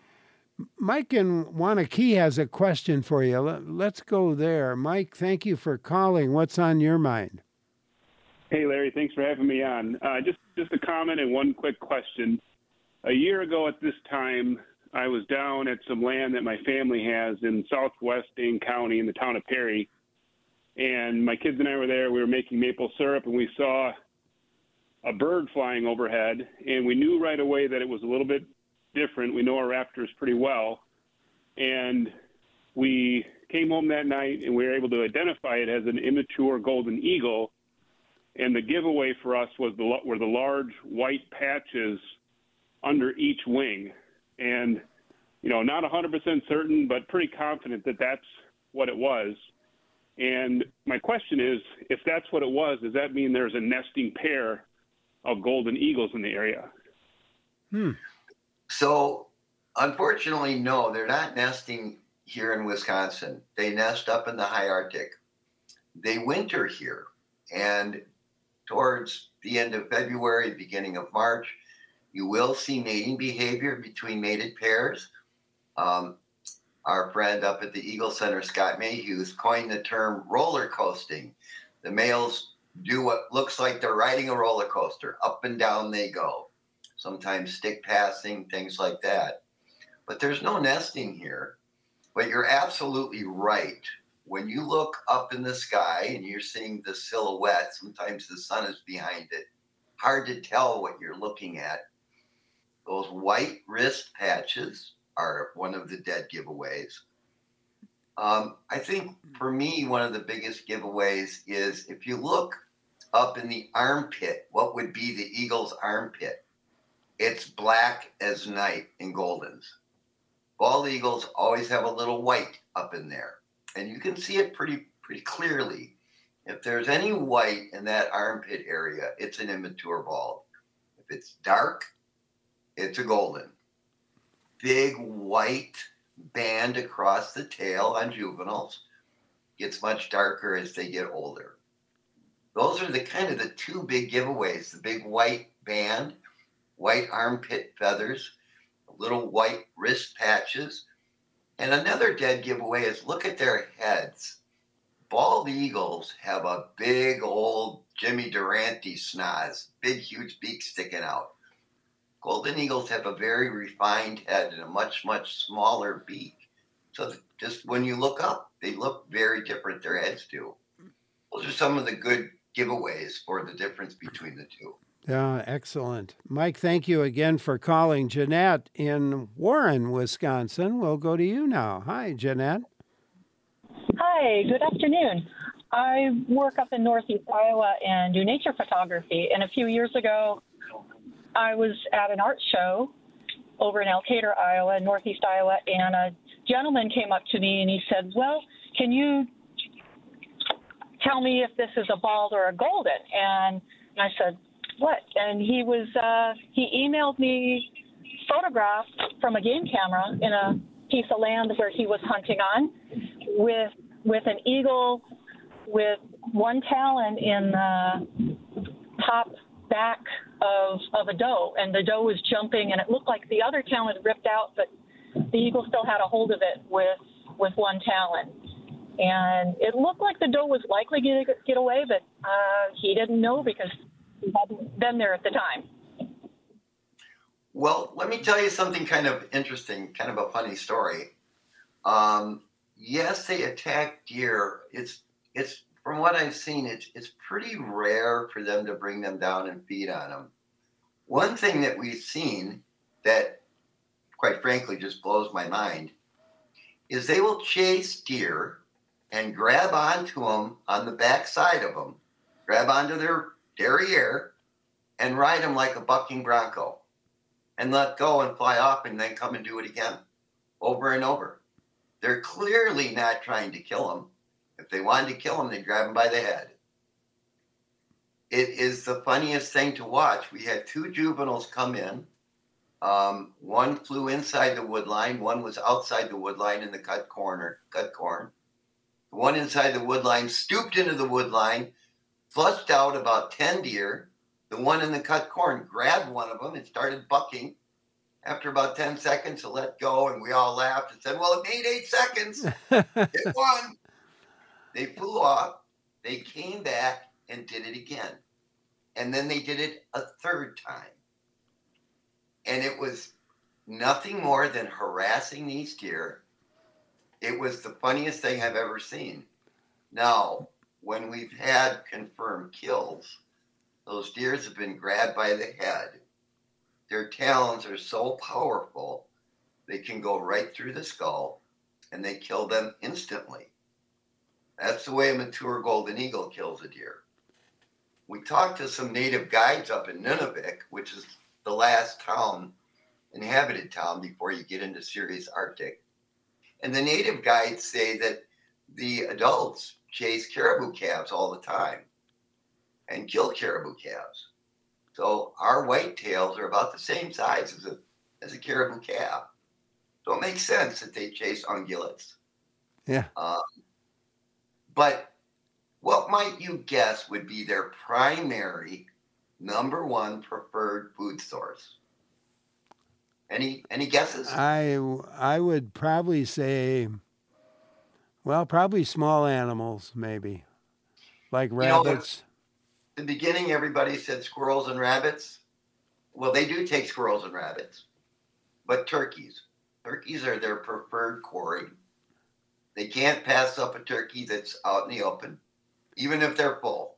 Mike in Wanakee has a question for you. Let's go there. Mike, thank you for calling. What's on your mind? Hey, Larry, thanks for having me on. Uh, just, just a comment and one quick question. A year ago at this time, I was down at some land that my family has in southwest Dane County in the town of Perry. And my kids and I were there. We were making maple syrup, and we saw a bird flying overhead, and we knew right away that it was a little bit different. We know our raptors pretty well. And we came home that night, and we were able to identify it as an immature golden eagle. And the giveaway for us was the were the large white patches under each wing. And, you know, not one hundred percent certain, but pretty confident that that's what it was. And my question is, if that's what it was, does that mean there's a nesting pair of golden eagles in the area? Hmm. So, unfortunately, no, they're not nesting here in Wisconsin. They nest up in the high Arctic. They winter here. And towards the end of February, beginning of March, you will see mating behavior between mated pairs. Um, our friend up at the Eagle Center, Scott Mayhew, coined the term roller coasting. The males do what looks like they're riding a roller coaster. Up and down they go. Sometimes stick passing, things like that. But there's no nesting here. But you're absolutely right. When you look up in the sky and you're seeing the silhouette, sometimes the sun is behind it. Hard to tell what you're looking at. Those white wrist patches are one of the dead giveaways. Um, I think for me, one of the biggest giveaways is if you look up in the armpit, what would be the eagle's armpit? It's black as night in goldens. Bald eagles always have a little white up in there, and you can see it pretty pretty clearly. If there's any white in that armpit area, it's an immature bald. If it's dark, it's a golden. Big white band across the tail on juveniles. gets much darker as they get older. Those are the kind of the two big giveaways, the big white band, white armpit feathers, little white wrist patches. And another dead giveaway is look at their heads. Bald eagles have a big old Jimmy Durante schnoz, big huge beak sticking out. Golden eagles have a very refined head and a much, much smaller beak. So just when you look up, they look very different, their heads do. Those are some of the good giveaways for the difference between the two. Yeah, excellent. Mike, thank you again for calling. Jeanette in Warren, Wisconsin. We'll go to you now. Hi, Jeanette. Hi, good afternoon. I work up in Northeast Iowa and do nature photography. And a few years ago, I was at an art show over in Elkader, Iowa, Northeast Iowa, and a gentleman came up to me and he said, well, can you tell me if this is a bald or a golden? And I said, what? And he was, uh, he emailed me photographs from a game camera in a piece of land where he was hunting on with, with an eagle with one talon in the top back of, of a doe, and the doe was jumping, and it looked like the other talon ripped out, but the eagle still had a hold of it with, with one talon. And it looked like the doe was likely to get, get away, but uh, he didn't know because he hadn't been there at the time. Well, let me tell you something kind of interesting, kind of a funny story. Um, yes, they attack deer. It's it's from what I've seen, it's it's pretty rare for them to bring them down and feed on them. One thing that we've seen that, quite frankly, just blows my mind is they will chase deer and grab onto them on the back side of them, grab onto their derriere, and ride them like a bucking bronco, and let go and fly off and then come and do it again, over and over. They're clearly not trying to kill them. If they wanted to kill them, they'd grab them by the head. It is the funniest thing to watch. We had two juveniles come in. Um, one flew inside the wood line. One was outside the wood line in the cut corner, cut corn. The one inside the wood line stooped into the wood line, flushed out about ten deer. The one in the cut corn grabbed one of them and started bucking. After about ten seconds, it let go, and we all laughed and said, well, it made eight seconds. It won. They flew off. They came back and did it again. And then they did it a third time. And it was nothing more than harassing these deer. It was the funniest thing I've ever seen. Now, when we've had confirmed kills, those deers have been grabbed by the head. Their talons are so powerful, they can go right through the skull, and they kill them instantly. That's the way a mature golden eagle kills a deer. We talked to some native guides up in Nunavik, which is the last town, inhabited town, before you get into serious Arctic. And the native guides say that the adults chase caribou calves all the time and kill caribou calves. So our whitetails are about the same size as a, as a caribou calf. So it makes sense that they chase ungulates. Yeah. Um, but what might you guess would be their primary number one preferred food source? Any any guesses? I, I would probably say, well, probably small animals, maybe, like rabbits. You know, in the beginning, everybody said squirrels and rabbits. Well, they do take squirrels and rabbits, but turkeys. Turkeys are their preferred quarry. They can't pass up a turkey that's out in the open, even if they're full.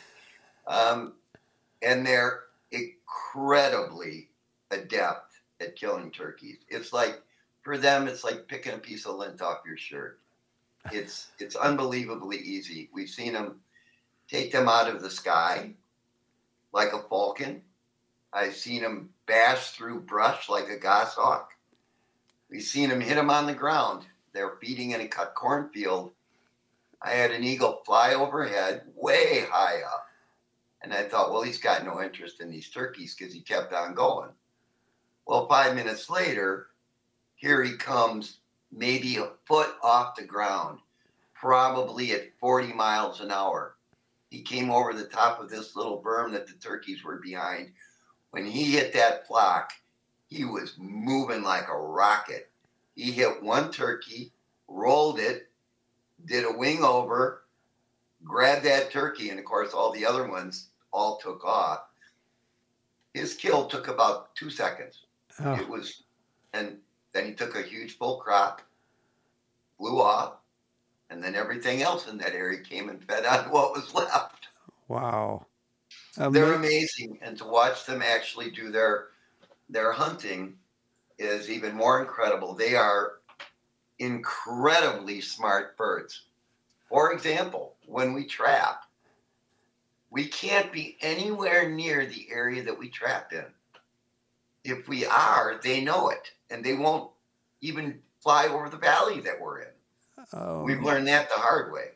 Um, and they're incredibly adept at killing turkeys. It's like, for them, it's like picking a piece of lint off your shirt. It's it's unbelievably easy. We've seen them take them out of the sky like a falcon. I've seen them bash through brush like a goshawk. We've seen them hit them on the ground. They're feeding in a cut cornfield. I had an eagle fly overhead way high up. And I thought, well, he's got no interest in these turkeys because he kept on going. Well, five minutes later, here he comes, maybe a foot off the ground, probably at forty miles an hour. He came over the top of this little berm that the turkeys were behind. When he hit that flock, he was moving like a rocket. He hit one turkey, rolled it, did a wing over, grabbed that turkey, and of course all the other ones all took off. His kill took about two seconds. Oh. It was, and then he took a huge full crop, flew off, and then everything else in that area came and fed on what was left. Wow. They're amazing, and to watch them actually do their their hunting is even more incredible. They are incredibly smart birds. For example, when we trap, we can't be anywhere near the area that we trap in. If we are, they know it, and they won't even fly over the valley that we're in. Oh. We've learned that the hard way.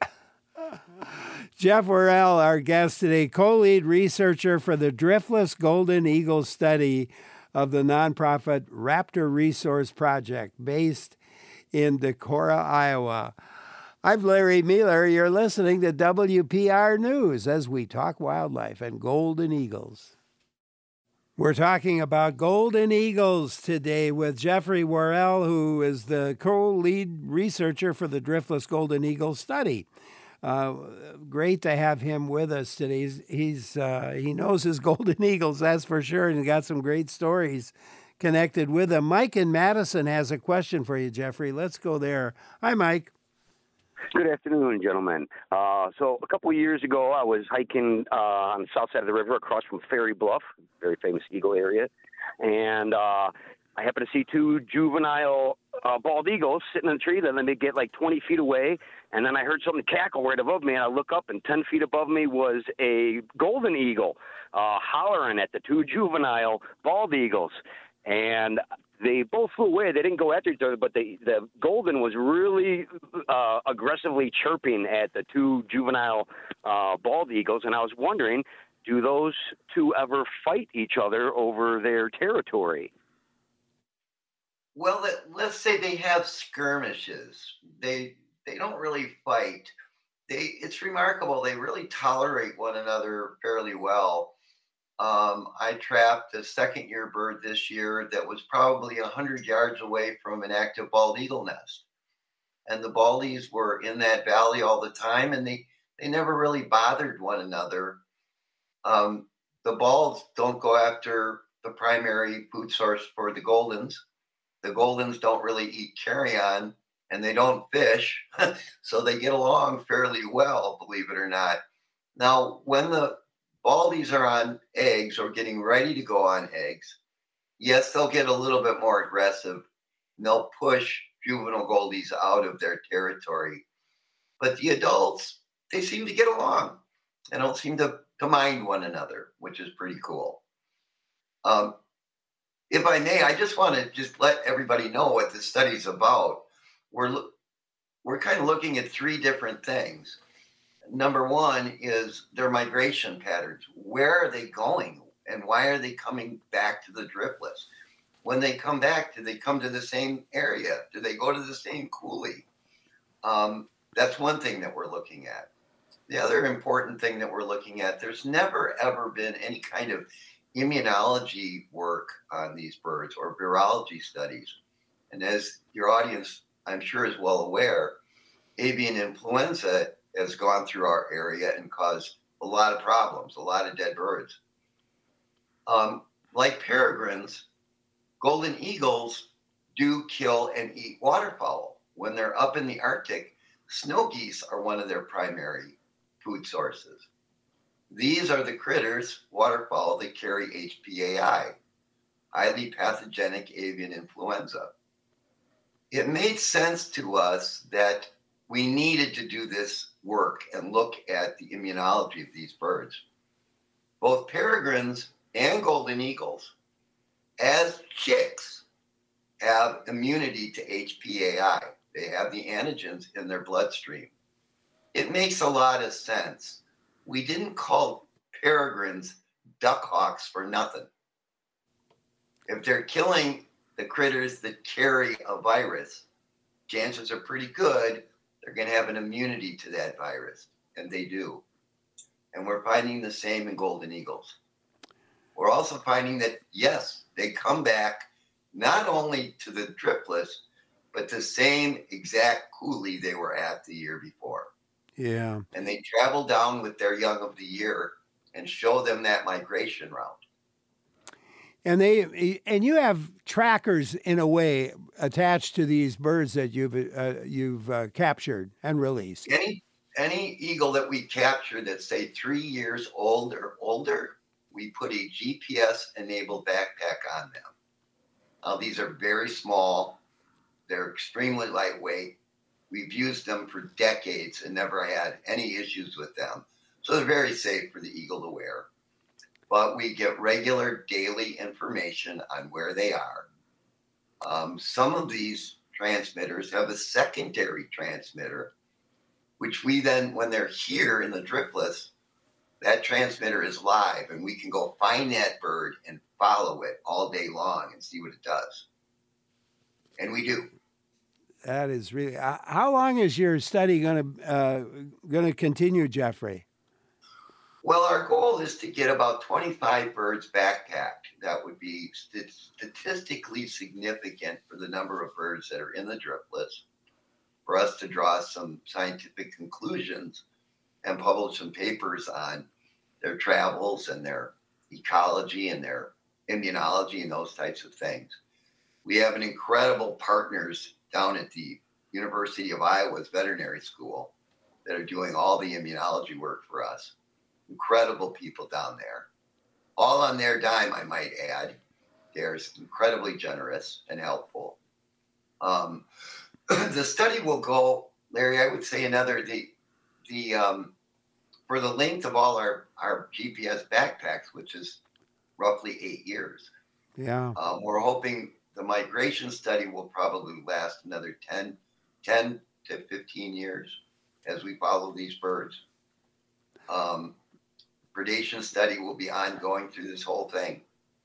Jeff Worrell, our guest today, co-lead researcher for the Driftless Golden Eagle study of the nonprofit Raptor Resource Project based in Decorah, Iowa. I'm Larry Mueller. You're listening to W P R News as we talk wildlife and golden eagles. We're talking about golden eagles today with Jeffrey Worrell, who is the co-lead researcher for the Driftless Golden Eagle study. Uh, great to have him with us today. He's, he's uh, he knows his golden eagles, that's for sure, and got some great stories connected with them. Mike in Madison has a question for you, Jeffrey. Let's go there. Hi, Mike. Good afternoon, gentlemen. Uh, so a couple of years ago, I was hiking uh, on the south side of the river across from Ferry Bluff, very famous eagle area, and uh, I happened to see two juvenile uh, bald eagles sitting in a tree. Then they get like twenty feet away, and then I heard something cackle right above me, and I look up, and ten feet above me was a golden eagle uh, hollering at the two juvenile bald eagles, and they both flew away. They didn't go after each other, but the the golden was really uh, aggressively chirping at the two juvenile uh, bald eagles, and I was wondering, do those two ever fight each other over their territory? Well, let, let's say they have skirmishes. They they don't really fight. They it's remarkable. They really tolerate one another fairly well. Um, I trapped a second year bird this year that was probably one hundred yards away from an active bald eagle nest. And the baldies were in that valley all the time, and they, they never really bothered one another. Um, the balds don't go after the primary food source for the goldens. The goldens don't really eat carrion, and they don't fish, so they get along fairly well, believe it or not. Now, when the baldies are on eggs or getting ready to go on eggs, yes, they'll get a little bit more aggressive. They'll push juvenile goldies out of their territory. But the adults, they seem to get along and don't seem to, to mind one another, which is pretty cool. Um, if I may, I just want to just let everybody know what this study's about. We're, we're kind of looking at three different things. Number one is their migration patterns. Where are they going, and why are they coming back to the driftless? When they come back, do they come to the same area? Do they go to the same coulee? Um, that's one thing that we're looking at. The other important thing that we're looking at, there's never, ever been any kind of immunology work on these birds or virology studies. And as your audience, I'm sure, is well aware, avian influenza has gone through our area and caused a lot of problems, a lot of dead birds. Um, like peregrines, golden eagles do kill and eat waterfowl. When they're up in the Arctic, snow geese are one of their primary food sources. These are the critters, waterfowl, that carry H P A I, highly pathogenic avian influenza. It made sense to us that we needed to do this work and look at the immunology of these birds. Both peregrines and golden eagles, as chicks, have immunity to H P A I. They have the antigens in their bloodstream. It makes a lot of sense. We didn't call peregrines duckhawks for nothing. If they're killing the critters that carry a virus, chances are pretty good they're going to have an immunity to that virus, and they do. And we're finding the same in golden eagles. We're also finding that, yes, they come back not only to the dripless, but the same exact coulee they were at the year before. Yeah. And they travel down with their young of the year and show them that migration route. And they and you have trackers in a way attached to these birds that you've uh, you've uh, captured and released. Any any eagle that we capture that's say three years old or older, we put a G P S enabled backpack on them. Uh, these are very small. They're extremely lightweight. We've used them for decades and never had any issues with them. So they're very safe for the eagle to wear. But we get regular daily information on where they are. Um, some of these transmitters have a secondary transmitter, which we then, when they're here in the dripless, that transmitter is live and we can go find that bird and follow it all day long and see what it does. And we do. That is really. Uh, how long is your study going to uh, going to continue, Jeffrey? Well, our goal is to get about twenty-five birds backpacked. That would be st- statistically significant for the number of birds that are in the dripless, for us to draw some scientific conclusions and publish some papers on their travels and their ecology and their immunology and those types of things. We have an incredible partners down at the University of Iowa's veterinary school that are doing all the immunology work for us. Incredible people down there. All on their dime, I might add. They're incredibly generous and helpful. Um, the study will go, Larry, I would say another, the, the um, for the length of all our, our G P S backpacks, which is roughly eight years. Yeah. Um, we're hoping the migration study will probably last another ten, ten to fifteen years as we follow these birds. Um, predation study will be ongoing through this whole thing,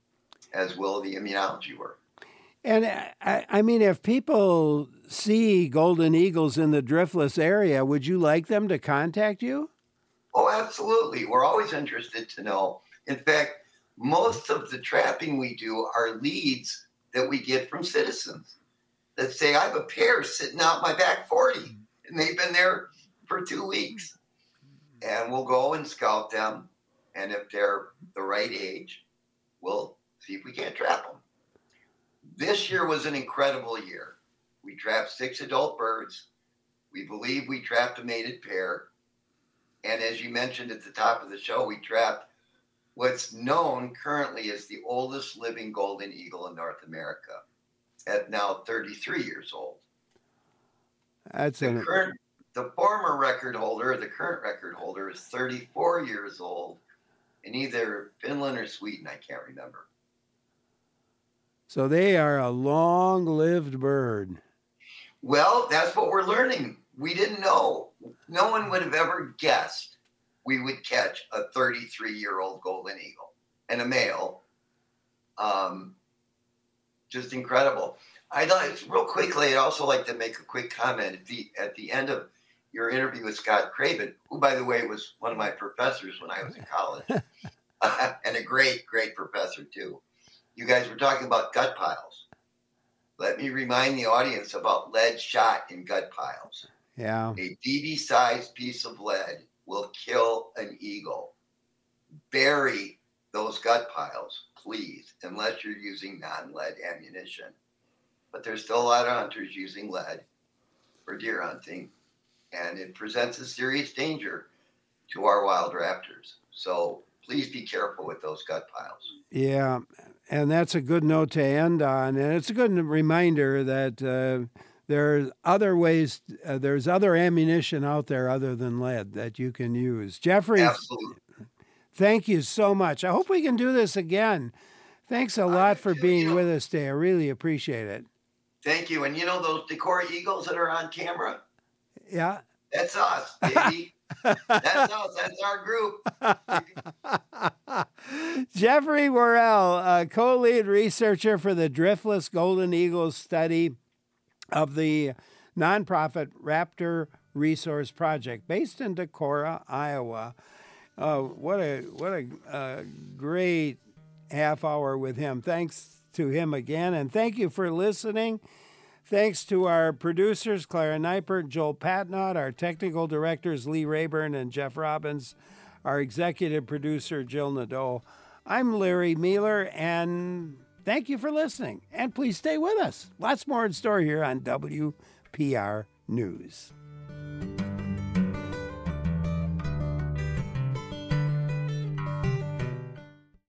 as will the immunology work. And I, I mean, if people see golden eagles in the driftless area, would you like them to contact you? Oh, absolutely. We're always interested to know. In fact, most of the trapping we do are leads that we get from citizens that say, I have a pair sitting out my back forty, and they've been there for two weeks. And we'll go and scout them. And if they're the right age, we'll see if we can't trap them. This year was an incredible year. We trapped six adult birds. We believe we trapped a mated pair. And as you mentioned at the top of the show, we trapped what's known currently as the oldest living golden eagle in North America at now thirty-three years old. That's the an... current, the former record holder, the current record holder is thirty-four years old in either Finland or Sweden. I can't remember. So they are a long-lived bird. Well, that's what we're learning. We didn't know. No one would have ever guessed we would catch a thirty-three-year-old golden eagle and a male. Um, just incredible. I'd like, real quickly, I'd also like to make a quick comment at the, at the end of your interview with Scott Craven, who, by the way, was one of my professors when I was in college, uh, and a great, great professor, too. You guys were talking about gut piles. Let me remind the audience about lead shot in gut piles. Yeah. A B B-sized piece of lead will kill an eagle. Bury those gut piles, please, unless you're using non-lead ammunition. But there's still a lot of hunters using lead for deer hunting, and it presents a serious danger to our wild raptors. So please be careful with those gut piles. Yeah, and that's a good note to end on. And it's a good reminder that uh, there's other ways, uh, there's other ammunition out there other than lead that you can use. Jeffrey, absolutely. Thank you so much. I hope we can do this again. Thanks a lot for being with us today. I really appreciate it. Thank you. And you know those Decorah eagles that are on camera? Yeah. That's us, baby. That's us. That's our group. Jeffrey Worrell, uh, co-lead researcher for the Driftless Golden Eagles study of the nonprofit Raptor Resource Project, based in Decorah, Iowa. Uh, what a what a uh, great half hour with him. Thanks to him again, and thank you for listening. Thanks to our producers, Clara Neipert, Joel Patnott, our technical directors, Lee Rayburn and Jeff Robbins, our executive producer, Jill Nadeau. I'm Larry Mealer, and thank you for listening. And please stay with us. Lots more in store here on W P R News.